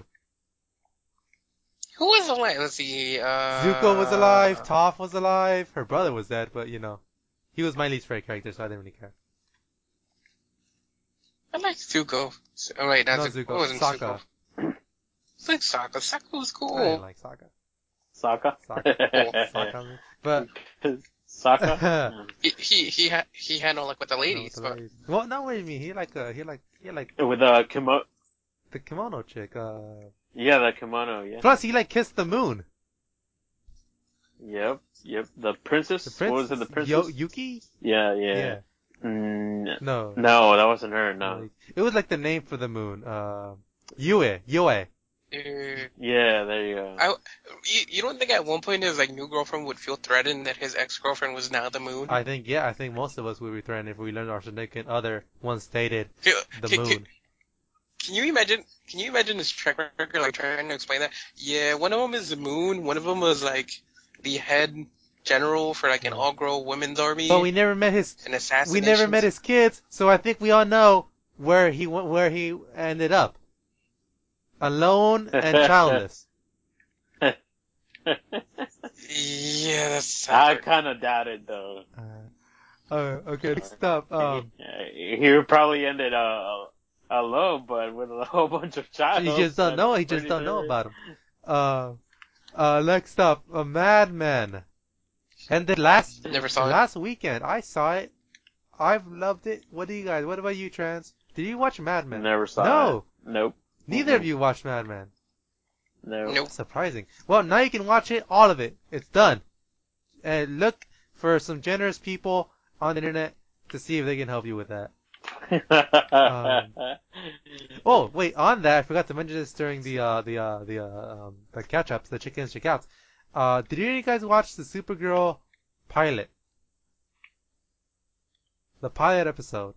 Speaker 2: Who was alive? Let's see. Uh,
Speaker 1: Zuko was alive, Toph was alive, her brother was dead, but you know. He was my least favorite character, so I didn't really care.
Speaker 2: I liked Zuko. Oh wait, not
Speaker 1: No,
Speaker 2: Zuko.
Speaker 1: Zuko.
Speaker 2: It wasn't
Speaker 1: Sokka.
Speaker 2: Zuko. It's like Sokka. Sokka was
Speaker 1: I
Speaker 2: cool.
Speaker 1: didn't like Sokka.
Speaker 3: Sokka.
Speaker 1: Sokka. Sokka. But,
Speaker 3: Sokka.
Speaker 2: He he he had he handled like with the ladies,
Speaker 1: no,
Speaker 2: but
Speaker 1: the- well, no, what do you mean? He like, uh, he like, he like
Speaker 3: With a kimono.
Speaker 1: the kimono chick, uh.
Speaker 3: Yeah, the kimono. Yeah.
Speaker 1: Plus, he like kissed the moon.
Speaker 3: Yep. Yep. The princess.
Speaker 1: The princess.
Speaker 3: What was it? The princess.
Speaker 1: Yo, Yuki?
Speaker 3: Yeah. Yeah.
Speaker 1: Yeah.
Speaker 3: Mm,
Speaker 1: No.
Speaker 3: no, that wasn't her. No.
Speaker 1: It was like the name for the moon. Uh, Yue. Yue.
Speaker 2: uh,
Speaker 3: Yeah. There you go.
Speaker 2: I you, you don't think at one point his like new girlfriend would feel threatened that his ex girlfriend was now the moon?
Speaker 1: I think, yeah, I think most of us would be threatened if we learned our significant other once stated
Speaker 2: Can-
Speaker 1: the
Speaker 2: can-
Speaker 1: moon.
Speaker 2: Can, can you imagine? Can you imagine his track record, like trying to explain that? Yeah, one of them is the moon. One of them was like the head general for like an all-girl women's army.
Speaker 1: But we never met his,
Speaker 2: and
Speaker 1: we
Speaker 2: assassinations.
Speaker 1: never met his kids, so I think we all know where he went, where he ended up. Alone and childless.
Speaker 2: Yeah, that's.
Speaker 3: I kind of doubt it though.
Speaker 1: Uh, oh, okay, next up, um,
Speaker 3: He would probably ended uh, alone, but with a whole bunch of child.
Speaker 1: you just don't know, he just don't know about him. Uh, uh, next up, uh, Mad Men. And the last,
Speaker 2: Never saw
Speaker 1: the
Speaker 2: it.
Speaker 1: last weekend, I saw it. I've loved it. What do you guys, what about you, Trans? Did you watch Mad Men?
Speaker 3: Never saw
Speaker 1: No.
Speaker 3: it. Nope.
Speaker 1: Neither of you watched Mad Men.
Speaker 3: No.
Speaker 2: Nope.
Speaker 1: Surprising. Well, now you can watch it, all of it. It's done. And look for some generous people on the internet to see if they can help you with that. Um, Oh, wait, on that, I forgot to mention this during the, uh, the, uh, the, uh, um, the catch-ups, the chickens, check-outs. Uh, did any of you guys watch the Supergirl pilot? The pilot episode.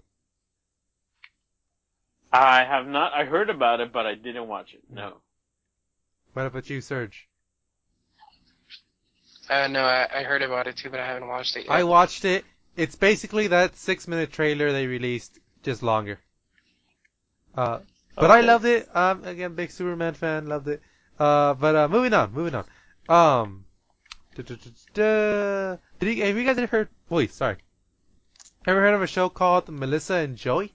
Speaker 3: I have not. I heard about it, but I didn't watch it. No.
Speaker 1: What about you, Serge?
Speaker 2: Uh, no, I, I heard about it too, but I haven't watched it yet.
Speaker 1: I watched it. It's basically that six minute trailer they released, just longer. Uh, but I
Speaker 3: Okay.
Speaker 1: loved it. Um, again, big Superman fan, loved it. Uh, but uh, moving on, moving on. Um, duh, duh, duh, duh. Did you, have you guys ever heard? Wait, sorry. Ever heard of a show called Melissa and Joey?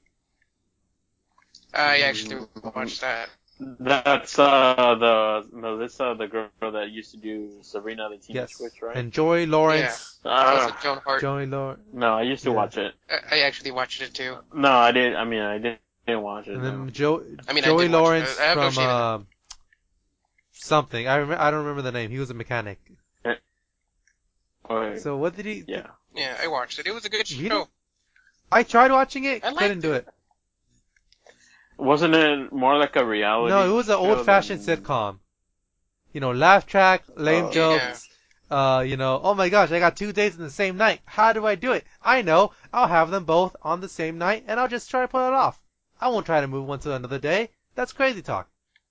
Speaker 2: I actually watched that.
Speaker 3: That's uh the Melissa, the girl that used to do Sabrina the Teenage
Speaker 1: Yes.
Speaker 3: Witch, right?
Speaker 1: And Joey Lawrence.
Speaker 3: Uh,
Speaker 2: Also, Joan Hart.
Speaker 1: Joey Lawrence.
Speaker 3: no, I used to
Speaker 1: Yeah.
Speaker 3: watch it.
Speaker 2: I, I actually watched it too.
Speaker 3: No, I didn't. I mean, I didn't, didn't watch it.
Speaker 1: And
Speaker 3: No.
Speaker 1: then Jo-
Speaker 2: I mean, I
Speaker 1: Joey
Speaker 2: did watch it.
Speaker 1: Lawrence
Speaker 2: I have no
Speaker 1: from
Speaker 2: shame in it.
Speaker 1: um, something. I rem- I don't remember the name. He was a mechanic.
Speaker 3: Okay.
Speaker 1: So what did he?
Speaker 3: Yeah.
Speaker 2: Yeah, I watched it. It was a good
Speaker 1: Really?
Speaker 2: show.
Speaker 1: I tried watching it.
Speaker 2: I liked
Speaker 1: Couldn't do it.
Speaker 3: Wasn't it more like a reality?
Speaker 1: No, it was an
Speaker 3: show
Speaker 1: old-fashioned
Speaker 3: than-
Speaker 1: sitcom. You know, laugh track, lame
Speaker 3: Oh.
Speaker 1: jokes. Uh, you know, oh my gosh, I got two dates in the same night. How do I do it? I know. I'll have them both on the same night, and I'll just try to put it off. I won't try to move one to another day. That's crazy talk.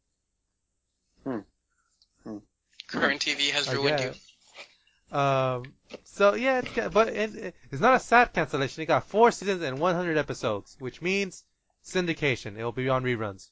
Speaker 2: Current T V has
Speaker 1: I
Speaker 2: ruined you.
Speaker 1: guess. Um. So yeah, it's ca- but it, it's not a sad cancellation. It got four seasons and one hundred episodes, which means syndication. It will be on reruns.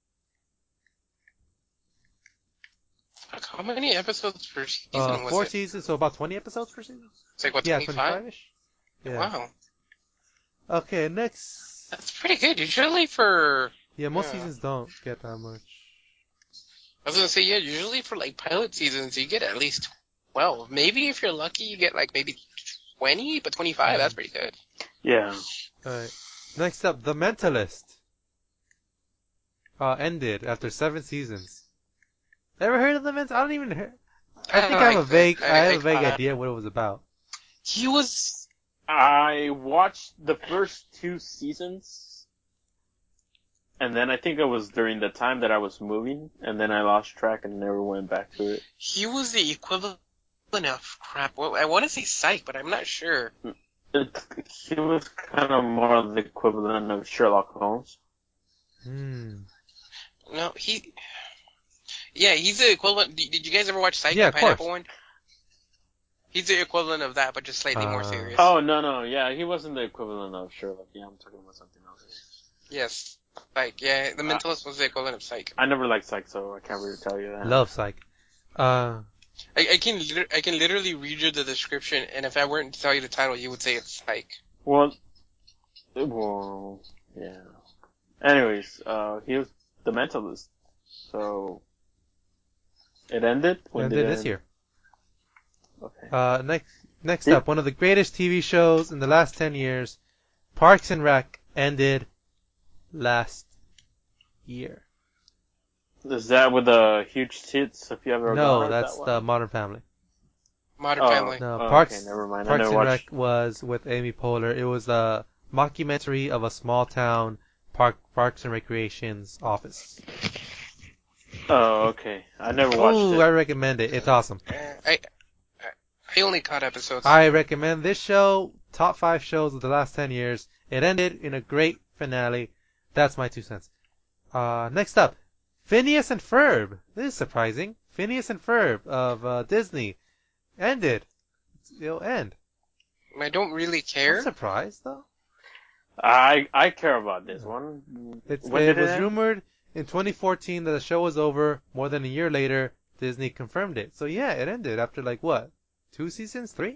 Speaker 2: Fuck, how many episodes per season
Speaker 1: Uh,
Speaker 2: was
Speaker 1: four
Speaker 2: it?
Speaker 1: seasons, so about twenty episodes per season.
Speaker 2: It's like, what,
Speaker 1: Yeah,
Speaker 2: twenty-five?
Speaker 1: twenty-five-ish. Yeah.
Speaker 2: Wow.
Speaker 1: Okay, next.
Speaker 2: That's pretty good. Usually for...
Speaker 1: Yeah, most
Speaker 2: Yeah.
Speaker 1: seasons don't get that much.
Speaker 2: I was gonna say, yeah, usually for, like, pilot seasons, you get at least twelve. Maybe if you're lucky, you get, like, maybe twenty, but twenty-five, that's pretty good.
Speaker 3: Yeah.
Speaker 1: Alright. Next up, The Mentalist. Uh, ended after seven seasons. Ever heard of The Mentalist? I don't even hear. I think I have a
Speaker 2: liked it.
Speaker 1: vague, I have a
Speaker 2: I
Speaker 1: vague
Speaker 2: caught-
Speaker 1: idea what it was about.
Speaker 2: He was...
Speaker 3: I watched the first two seasons, and then I think it was during the time that I was moving, and then I lost track and never went back to it.
Speaker 2: He was the equivalent of crap. Well, I want to say Psych, but I'm not sure.
Speaker 3: It, he was kind of more the equivalent of Sherlock Holmes.
Speaker 1: Hmm.
Speaker 2: No, he... Yeah, he's the equivalent... Did did you guys ever watch Psych,
Speaker 1: Yeah,
Speaker 2: the
Speaker 1: of
Speaker 2: Pineapple
Speaker 1: course.
Speaker 2: one? He's the equivalent of that, but just slightly more
Speaker 1: Uh,
Speaker 2: serious.
Speaker 3: Oh, no, no, yeah, he wasn't the equivalent of Sherlock. Yeah, I'm talking about something else.
Speaker 2: Yes. Psych, yeah. The
Speaker 3: Uh,
Speaker 2: Mentalist was the equivalent of Psych.
Speaker 3: I never liked Psych, so I can't really tell you that.
Speaker 1: Love Psych. Uh,
Speaker 2: I, I can liter- I can literally read you the description, and if I weren't to tell you the title, you would say it's Psych.
Speaker 3: Well, well, yeah. Anyways, uh, he was the Mentalist. So, it ended? When
Speaker 1: ended
Speaker 3: did it
Speaker 1: this
Speaker 3: end?
Speaker 1: year.
Speaker 3: Okay.
Speaker 1: Uh, next, next
Speaker 3: Yeah.
Speaker 1: up, one of the greatest T V shows in the last ten years, Parks and Rec, ended last year.
Speaker 3: Is that with the huge tits? If you ever
Speaker 1: No,
Speaker 3: gone,
Speaker 1: that's
Speaker 3: that one?
Speaker 1: the Modern Family.
Speaker 2: Modern
Speaker 3: Oh.
Speaker 2: Family.
Speaker 1: No,
Speaker 3: Oh,
Speaker 1: Parks,
Speaker 3: okay, never mind. I
Speaker 1: Parks
Speaker 3: never
Speaker 1: and
Speaker 3: watched-
Speaker 1: Rec was with Amy Poehler. It was a mockumentary of a small town park, Parks and Recreation's office.
Speaker 3: Oh, okay. I never watched
Speaker 1: Ooh,
Speaker 3: it.
Speaker 1: I recommend it. It's awesome.
Speaker 2: Uh, I, I I only caught episodes.
Speaker 1: I recommend this show. Top five shows of the last ten years. It ended in a great finale. That's my two cents. Uh, next up, Phineas and Ferb. This is surprising. Phineas and Ferb of uh, Disney ended. It'll end.
Speaker 2: I don't really
Speaker 1: I'm
Speaker 2: care.
Speaker 1: surprised though.
Speaker 3: I I care about this one.
Speaker 1: It's,
Speaker 3: When
Speaker 1: it
Speaker 3: did it
Speaker 1: was
Speaker 3: end?
Speaker 1: rumored in twenty fourteen that the show was over. More than a year later, Disney confirmed it. So yeah, it ended after like what? Two seasons? Three?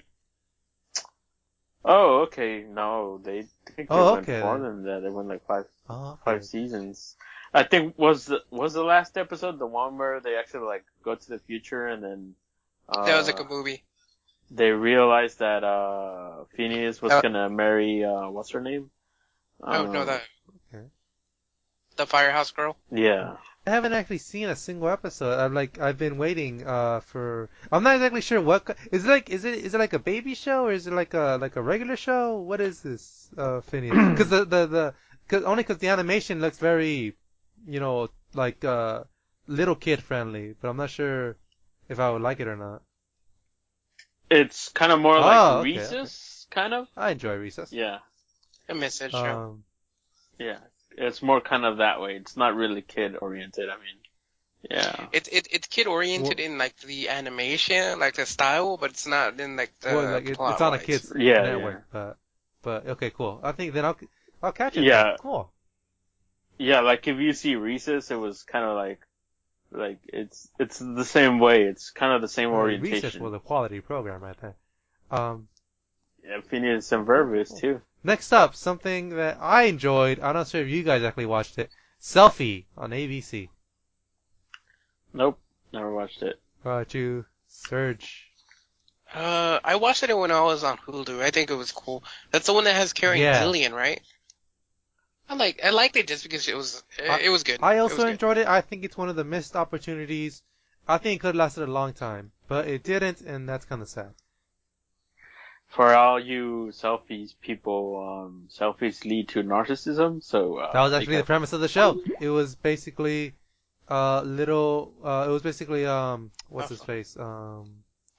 Speaker 3: Oh, okay. No, they I think they
Speaker 1: Oh,
Speaker 3: went
Speaker 1: okay,
Speaker 3: more
Speaker 1: then.
Speaker 3: than that. They went like five
Speaker 1: Oh, okay.
Speaker 3: five seasons. I think was the was the last episode the one where they actually like go to the future and then uh,
Speaker 2: That was like a movie.
Speaker 3: they realized that uh Phineas was
Speaker 2: Uh,
Speaker 3: gonna marry uh what's her name?
Speaker 2: Oh,
Speaker 3: Uh,
Speaker 2: no, that...
Speaker 1: Okay.
Speaker 2: The Firehouse Girl?
Speaker 3: Yeah.
Speaker 1: I haven't actually seen a single episode. I'm like I've been waiting uh for I'm not exactly sure what co- is it like is it is it like a baby show or is it like a like a regular show? What is this uh Phineas? Cuz the the the cause, only cuz the animation looks very you know like uh little kid friendly, but I'm not sure if I would like it or not.
Speaker 3: It's kind of more
Speaker 1: Oh,
Speaker 3: like
Speaker 1: okay,
Speaker 3: Recess, kind of.
Speaker 1: I enjoy Recess.
Speaker 3: Yeah.
Speaker 2: I miss that show.
Speaker 1: Um
Speaker 3: Yeah. It's more kind of that way. It's not really kid oriented. I mean, Yeah.
Speaker 2: It it it's kid oriented
Speaker 1: Well-
Speaker 2: in like the animation, like the style, but it's not in like the,
Speaker 1: well, like
Speaker 2: the
Speaker 1: it,
Speaker 2: plot
Speaker 1: it's on a
Speaker 2: wise.
Speaker 1: kids
Speaker 3: Yeah,
Speaker 1: network, but but okay, cool. I think then I'll I'll catch it.
Speaker 3: Yeah.
Speaker 1: then. Cool.
Speaker 3: Yeah, like if you see Recess, it was kind of like, like it's it's the same way. It's kind of the same
Speaker 1: Well,
Speaker 3: orientation.
Speaker 1: Recess was a quality program right there. Um,
Speaker 3: Yeah, Phineas and Ferb too.
Speaker 1: next up, something that I enjoyed. I'm not sure if you guys actually watched it. Selfie on A B C.
Speaker 3: Nope, never watched it.
Speaker 1: How about you, Serge?
Speaker 2: Uh, I watched it when I was on Hulu. I think it was cool. That's the one that has Karen
Speaker 1: Yeah.
Speaker 2: Gillian, right? I like I liked it just because it was
Speaker 1: I-
Speaker 2: it was good.
Speaker 1: I
Speaker 2: It was
Speaker 1: also
Speaker 2: good.
Speaker 1: enjoyed it. I think it's one of the missed opportunities. I think it could have lasted a long time, but it didn't, and that's kind of sad.
Speaker 3: For all you selfies people, um, selfies lead to narcissism. So uh,
Speaker 1: That was
Speaker 3: be
Speaker 1: actually the
Speaker 3: careful.
Speaker 1: premise of the show. It was basically, uh, little. Uh, it was basically um, what's his face? Um,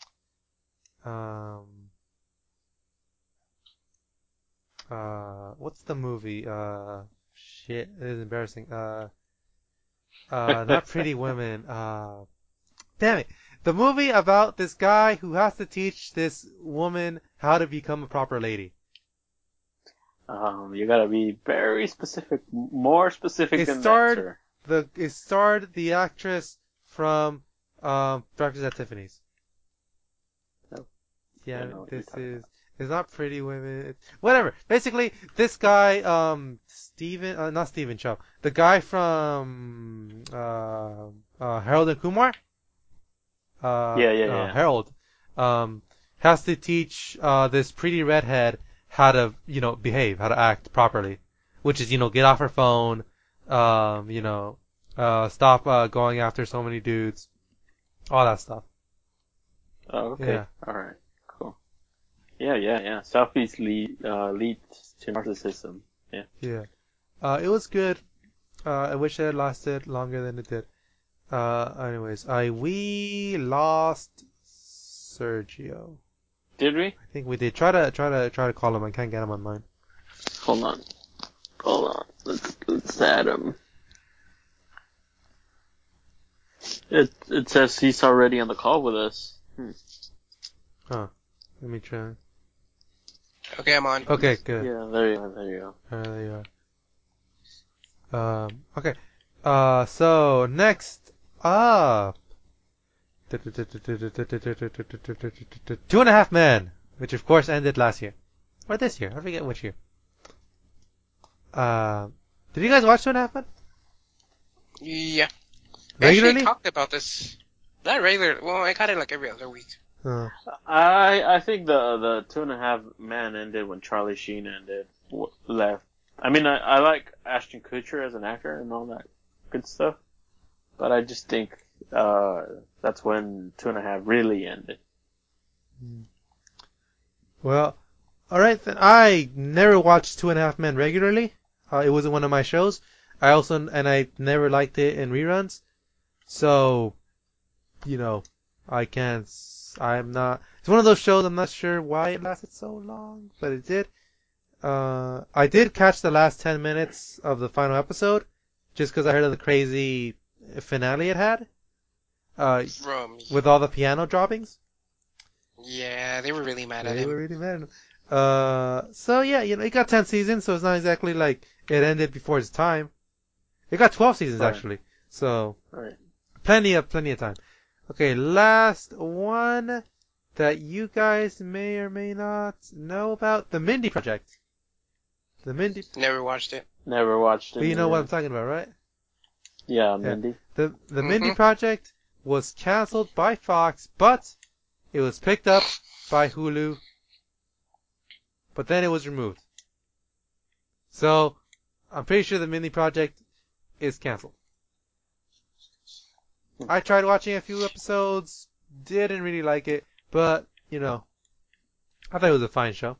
Speaker 1: um, uh, what's the movie? Uh, shit, it is embarrassing. Uh, uh, not Pretty Women. Uh, damn it. The movie about this guy who has to teach this woman how to become a proper lady.
Speaker 3: Um, you gotta be very specific, more specific
Speaker 1: It
Speaker 3: than
Speaker 1: starred
Speaker 3: that, sir.
Speaker 1: the it starred the actress from um Breakfast at Tiffany's.
Speaker 3: Nope.
Speaker 1: Yeah,
Speaker 3: I know what you're
Speaker 1: this
Speaker 3: talking
Speaker 1: is it's not Pretty Women. It's, whatever. Basically, this guy, um, Steven, uh, not Steven Chow, the guy from uh, uh, Harold and Kumar. Uh,
Speaker 3: Yeah, yeah,
Speaker 1: uh,
Speaker 3: yeah.
Speaker 1: Harold, um, has to teach uh this pretty redhead how to, you know, behave, how to act properly, which is, you know, get off her phone, um, you know, uh, stop uh, going after so many dudes, all that stuff.
Speaker 3: Oh, okay.
Speaker 1: Yeah.
Speaker 3: All right. Cool. Yeah, yeah, yeah. Selfies lead uh, lead to narcissism. Yeah.
Speaker 1: Yeah. Uh, it was good. Uh, I wish it had lasted longer than it did. Uh, anyways, I we lost Sergio.
Speaker 3: Did we?
Speaker 1: I think we did. Try to try to try to call him. I can't get him on mine.
Speaker 3: Hold on. Hold on. Let's let's add him. It it says he's already on the call with us. Hmm.
Speaker 1: Huh. Let me try.
Speaker 2: Okay, I'm on.
Speaker 1: Okay, good.
Speaker 3: Yeah, there you are. There you go.
Speaker 1: Uh, there you are. Um. Okay. Uh. So next up, Two and a Half Men, which of course ended last year or this year. I forget which year. Uh. Did you guys watch Two and a Half Men?
Speaker 2: Yeah. We
Speaker 1: Regularly?
Speaker 2: actually talked about this. Not regular. Well, I caught it like every other week.
Speaker 1: Uh,
Speaker 3: I I think the the Two and a Half Men ended when Charlie Sheen ended w- left. I mean, I, I like Ashton Kutcher as an actor and all that good stuff, but I just think uh that's when Two and a Half really ended.
Speaker 1: well, all right then. I never watched Two and a Half Men regularly. Uh, it wasn't one of my shows. I also and I never liked it in reruns. So, you know, I can't. I'm not. It's one of those shows. I'm not sure why it lasted so long, but it did. Uh, I did catch the last ten minutes of the final episode, just because I heard of the crazy finale it had. Uh,
Speaker 2: From
Speaker 1: with all the piano droppings.
Speaker 2: yeah, they were really mad at
Speaker 1: They
Speaker 2: him.
Speaker 1: were really mad at him. Uh, so yeah, you know, it got ten seasons, so it's not exactly like it ended before its time. It got twelve seasons
Speaker 3: Right.
Speaker 1: actually, so
Speaker 3: Right.
Speaker 1: plenty of plenty of time. Okay, last one that you guys may or may not know about, the Mindy Project. The Mindy,
Speaker 2: Never watched it.
Speaker 3: Never watched it.
Speaker 1: but you know what I'm
Speaker 3: either.
Speaker 1: talking about, right?
Speaker 3: Yeah, Mindy.
Speaker 1: The the Mindy
Speaker 2: Mhm.
Speaker 1: Project was canceled by Fox, but it was picked up by Hulu. But then it was removed. So I'm pretty sure the Mindy Project is canceled. I tried watching a few episodes, didn't really like it, but you know, I thought it was a fine show.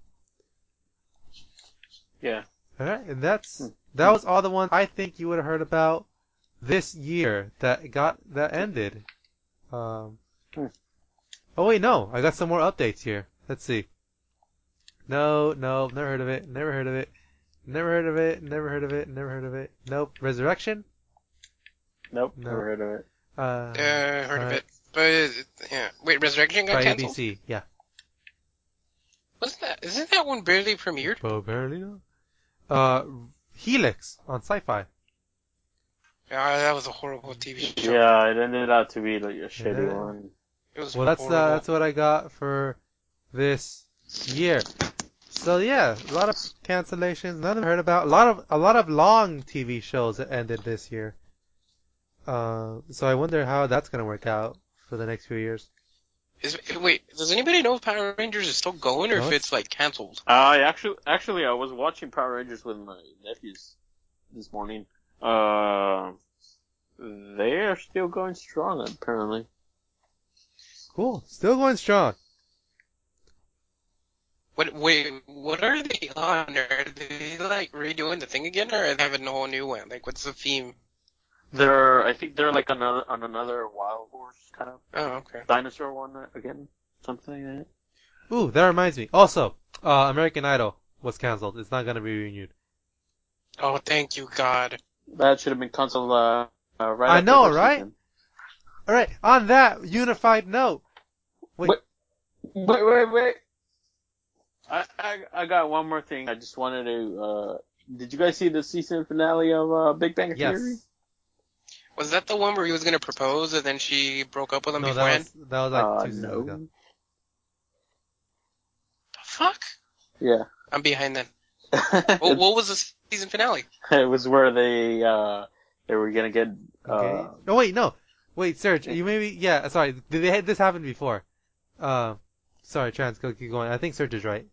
Speaker 3: Yeah.
Speaker 1: All right, and that's
Speaker 3: Hmm.
Speaker 1: that was all the ones I think you would have heard about this year that got that ended. Um,
Speaker 3: Hmm.
Speaker 1: oh wait, no, I got some more updates here. Let's see. No, no, never heard of it. Never heard of it. Never heard of it. Never heard of it. Never heard of it. Nope. Resurrection.
Speaker 3: Nope.
Speaker 1: No.
Speaker 3: Never heard of it.
Speaker 1: Uh,
Speaker 2: Uh, heard of
Speaker 1: uh,
Speaker 2: it. But, yeah. Wait, Resurrection got
Speaker 1: by
Speaker 2: canceled?
Speaker 1: A B C, yeah.
Speaker 2: Wasn't that, isn't that one barely premiered?
Speaker 1: Bo Berlino? Uh, Helix on Sci-Fi.
Speaker 2: Yeah, that was a horrible T V show.
Speaker 3: Yeah, it ended up to be like a shitty
Speaker 1: Yeah.
Speaker 3: one.
Speaker 2: It was
Speaker 1: Well, that's uh,
Speaker 2: horrible.
Speaker 1: that's what I got for this year. So yeah, a lot of cancellations. None of them heard about. A lot of a lot of long T V shows that ended this year. Uh, so I wonder how that's gonna work out for the next few years.
Speaker 2: Is, wait, does anybody know if Power Rangers is still going or
Speaker 1: No,
Speaker 2: if
Speaker 1: it's-
Speaker 2: it's like canceled?
Speaker 3: I actually, actually, I was watching Power Rangers with my nephews this morning. Uh, they are still going strong, apparently.
Speaker 1: Cool, still going strong.
Speaker 2: What, wait, what are they on? Are they like redoing the thing again or are they having a whole new one? Like, what's the theme?
Speaker 3: They're, I think they're like another on another Wild Horse kind of
Speaker 2: Oh, okay.
Speaker 3: dinosaur one again, something like that.
Speaker 1: Ooh, that reminds me. Also, uh, American Idol was canceled. It's not gonna be renewed.
Speaker 2: Oh, thank you, God.
Speaker 3: That should have been canceled uh, uh, right
Speaker 1: I
Speaker 3: after
Speaker 1: know,
Speaker 3: first
Speaker 1: right?
Speaker 3: season.
Speaker 1: All right. On that unified note, wait.
Speaker 3: Wait. Wait, wait, wait. I, I I got one more thing. I just wanted to. Uh, did you guys see the season finale of uh, Big Bang Theory?
Speaker 1: Yes.
Speaker 2: Was that the one where he was gonna propose and then she broke up with him
Speaker 1: No, that
Speaker 2: beforehand?
Speaker 1: was that was like
Speaker 3: Uh,
Speaker 1: two seasons
Speaker 3: no.
Speaker 1: ago.
Speaker 2: The fuck?
Speaker 3: Yeah.
Speaker 2: I'm behind then. What, what was the season finale?
Speaker 3: It was where they uh they were gonna get uh
Speaker 1: Okay. Oh wait, no. Wait, Serge, you maybe yeah. Sorry, did they, this happened before? Uh, sorry, Trans, go keep going. I think Serge is right.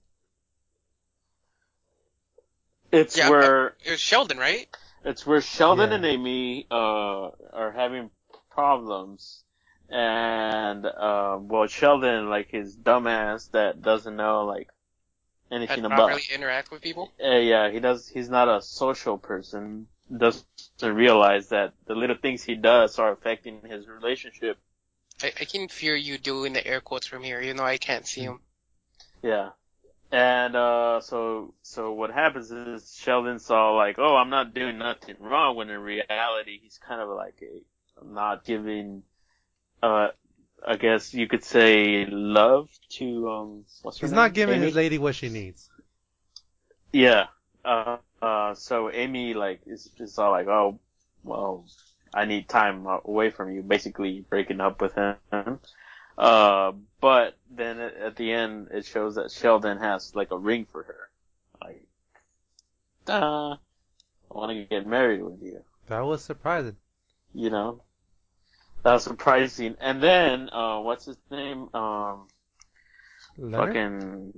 Speaker 3: it's
Speaker 2: Yeah,
Speaker 3: where
Speaker 2: it was Sheldon, right?
Speaker 3: it's where Sheldon
Speaker 1: Yeah.
Speaker 3: and Amy uh are having problems, and uh well Sheldon, like his dumbass that doesn't know like
Speaker 2: Had
Speaker 3: anything
Speaker 2: to
Speaker 3: about
Speaker 2: properly interact with people.
Speaker 3: uh, yeah, he does. He's not a social person. Doesn't realize that the little things he does are affecting his relationship.
Speaker 2: I, I can fear you doing the air quotes from here, even though I can't see them.
Speaker 3: Yeah, and uh, so so what happens is Sheldon saw like, oh, I'm not doing nothing wrong, when in reality he's kind of like a not giving, uh, I guess you could say, love to um, what's her
Speaker 1: He's
Speaker 3: name?
Speaker 1: not giving
Speaker 3: Amy?
Speaker 1: his lady what she needs.
Speaker 3: Yeah. Uh, uh, so Amy, like, is just all like, oh, well, I need time away from you, basically breaking up with him. Uh, but then at at the end, it shows that Sheldon has, like, a ring for her. Like, uh, I want to get married with you.
Speaker 1: That was surprising.
Speaker 3: You know? That was surprising. And then, uh, what's his name? Um,
Speaker 1: Leonard?
Speaker 3: fucking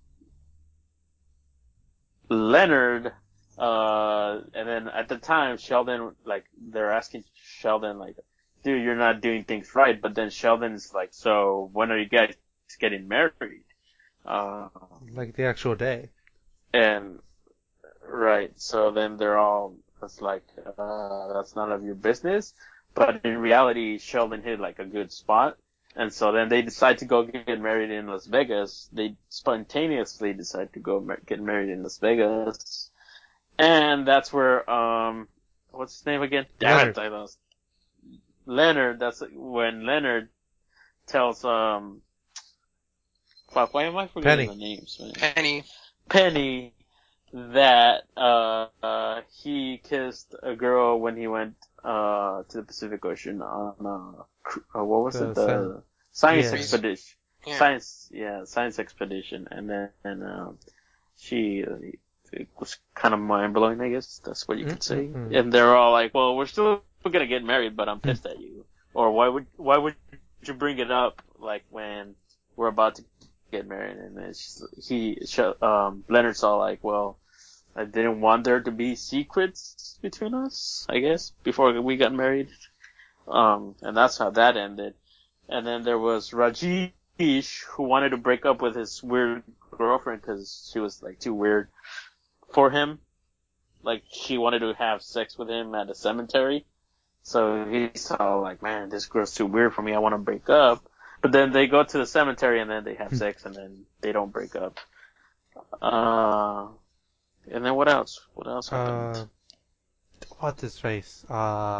Speaker 3: Leonard, uh, and then at the time, Sheldon, like, they're asking Sheldon, like, dude, you're not doing things right, but then Sheldon's like, so, when are you guys getting married? Uh,
Speaker 1: Like the actual day.
Speaker 3: and, right, so then they're all, it's like, uh, that's none of your business, but in reality, Sheldon hit, like, a good spot, and so then they decide to go get married in Las Vegas. They spontaneously decide to go mar- get married in Las Vegas. And that's where, um, what's his name again? Damn
Speaker 1: Leonard.
Speaker 3: it, I lost. Leonard, that's when Leonard tells, um, fuck, why am I forgetting
Speaker 1: Penny.
Speaker 3: the names, man?
Speaker 2: Penny.
Speaker 3: Penny, that, uh, uh, he kissed a girl when he went, uh, to the Pacific Ocean on, uh, cr- uh what was
Speaker 1: The
Speaker 3: it? The
Speaker 1: sun-
Speaker 3: science
Speaker 1: yeah.
Speaker 3: expedition.
Speaker 2: Yeah.
Speaker 3: Science, yeah, science expedition. And then, and, um, she, uh, it was kind of mind blowing, I guess. That's what you could say.
Speaker 1: Mm-mm-mm.
Speaker 3: And they're all like, well, we're still gonna get married, but I'm pissed at you. Or why would, why would you bring it up, like, when we're about to get married? And it's, he, um, Leonard's all like, well, I didn't want there to be secrets between us, I guess, before we got married. Um, and that's how that ended. And then there was Rajesh, who wanted to break up with his weird girlfriend because she was, like, too weird for him. Like, she wanted to have sex with him at a cemetery. So he saw, like, man, this girl's too weird for me, I want to break up. But then they go to the cemetery and then they have sex and then they don't break up. Uh, and then what else? What else happened?
Speaker 1: Uh, what's his face? Uh,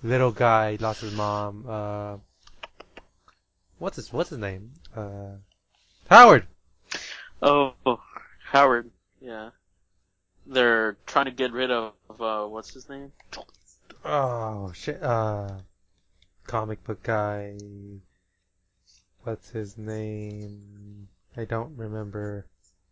Speaker 1: little guy lost his mom. Uh, what's his What's his name? Uh, Howard.
Speaker 3: Oh, Howard. Yeah. They're trying to get rid of uh, what's his name?
Speaker 1: Oh shit. Uh, comic book guy. What's his name? I don't remember.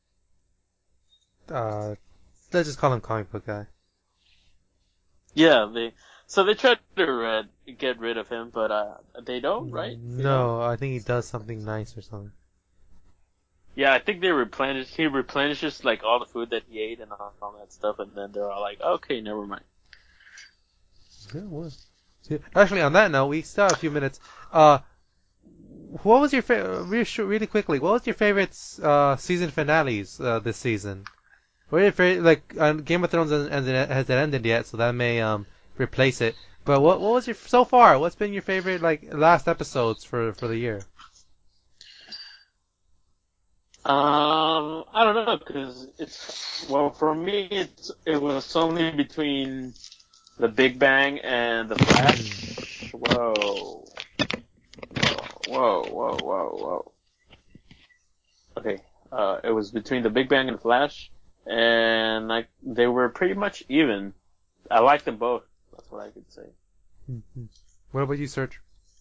Speaker 1: Uh, let's just call him comic book guy.
Speaker 3: Yeah, they. So they tried to uh, get rid of him, but uh, they don't, right? They
Speaker 1: No,
Speaker 3: don't?
Speaker 1: I think he does something nice or something.
Speaker 3: Yeah, I think they replenish. He replenishes like all the food that he ate and all, all that stuff, and then they're all like, "Okay, never mind."
Speaker 1: Yeah, well. Yeah. Actually, on that note, we still have a few minutes. Uh, what was your favorite? Really, really quickly, what was your favorite uh, season finales uh, this season? What are your favorite? Like uh, Game of Thrones hasn't, hasn't ended yet, so that may um replace it. But what what was your so far? What's been your favorite like last episodes for for the year?
Speaker 3: Um, I don't know, because it's well for me. It's it was only between the Big Bang and the Flash. Whoa, whoa, whoa, whoa, whoa. Okay, uh, it was between the Big Bang and the Flash, and like they were pretty much even. I liked them both. That's what I could say.
Speaker 1: Mm-hmm. What about you, Serge?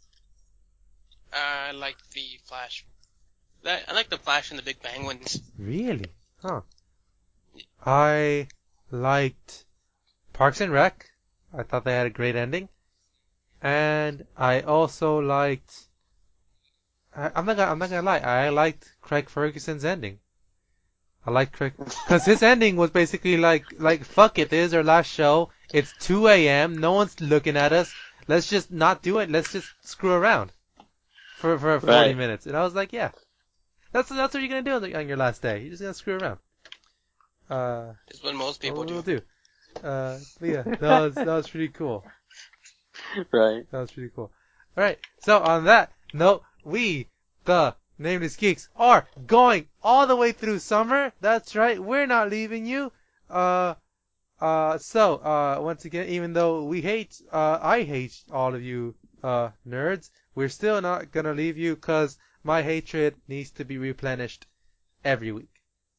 Speaker 2: I like the Flash. I I like the Flash and the Big Bang ones.
Speaker 1: Really? Huh. I liked Parks and Rec. I thought they had a great ending. And I also liked I, I'm not gonna I'm not gonna lie, I liked Craig Ferguson's ending. I liked Craig because his ending was basically like like fuck it, this is our last show. It's two a.m. No one's looking at us. Let's just not do it. Let's just screw around for for forty
Speaker 3: Right.
Speaker 1: minutes. And I was like, yeah, that's that's what you're gonna do on, the, on your last day. You're just gonna screw around. Uh,
Speaker 2: That's what most people
Speaker 1: what we'll
Speaker 2: do.
Speaker 1: do. Uh, but yeah, that was that was pretty cool.
Speaker 3: Right.
Speaker 1: That was pretty cool. All right. So on that note, we, the Nameless Geeks, are going all the way through summer. That's right. We're not leaving you. Uh, uh. So, uh, once again, even though we hate, uh, I hate all of you, uh, nerds, we're still not gonna leave you because my hatred needs to be replenished every week.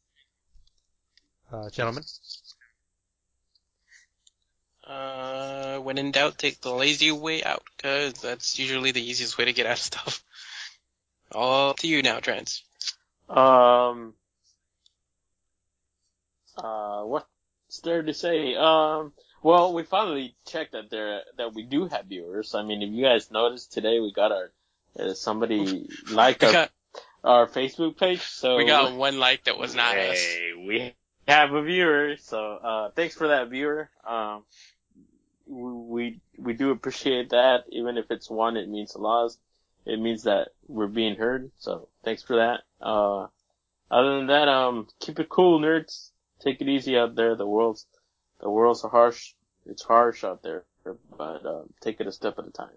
Speaker 1: Uh, gentlemen.
Speaker 2: Uh, when in doubt, take the lazy way out, cause that's usually the easiest way to get out of stuff. All to you now, Trans.
Speaker 3: Um. Uh. What's there to say? Um. Well, we finally checked that there that we do have viewers. I mean, if you guys noticed today, we got our uh, somebody liked
Speaker 2: We
Speaker 3: our
Speaker 2: got,
Speaker 3: our Facebook page. So
Speaker 2: we got one like that was not us.
Speaker 3: hey, we have a viewer. So uh, thanks for that viewer. Um. We we do appreciate that. Even if it's one, it means a lot. It means that we're being heard. So thanks for that. Uh, other than that, um, keep it cool, nerds. Take it easy out there. The world's the world's harsh. It's harsh out there, but uh, take it a step at a time.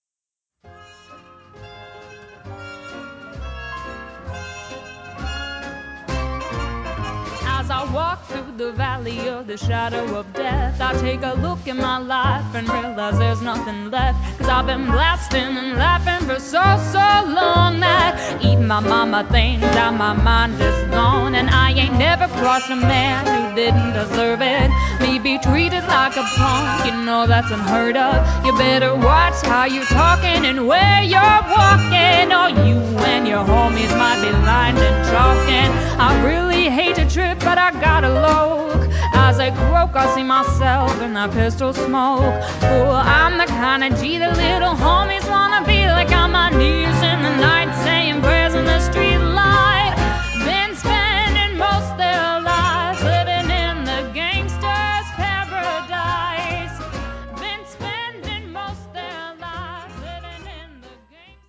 Speaker 4: As I walk through the valley of the shadow of death, I take a look in my life and realize there's nothing left. Cause I've been blasting and laughing for so, so long that even my mama thinks that my mind is gone. And I ain't never crossed a man who didn't deserve it. Me be treated like a punk, you know that's unheard of. You better watch how you're talking and where you're walking, or you and your homies might be lying and talking. I really hate to trip, but I gotta look. As I croak, I see myself in that pistol smoke. Oh, I'm the kind of G that little homies wanna be like. I'm a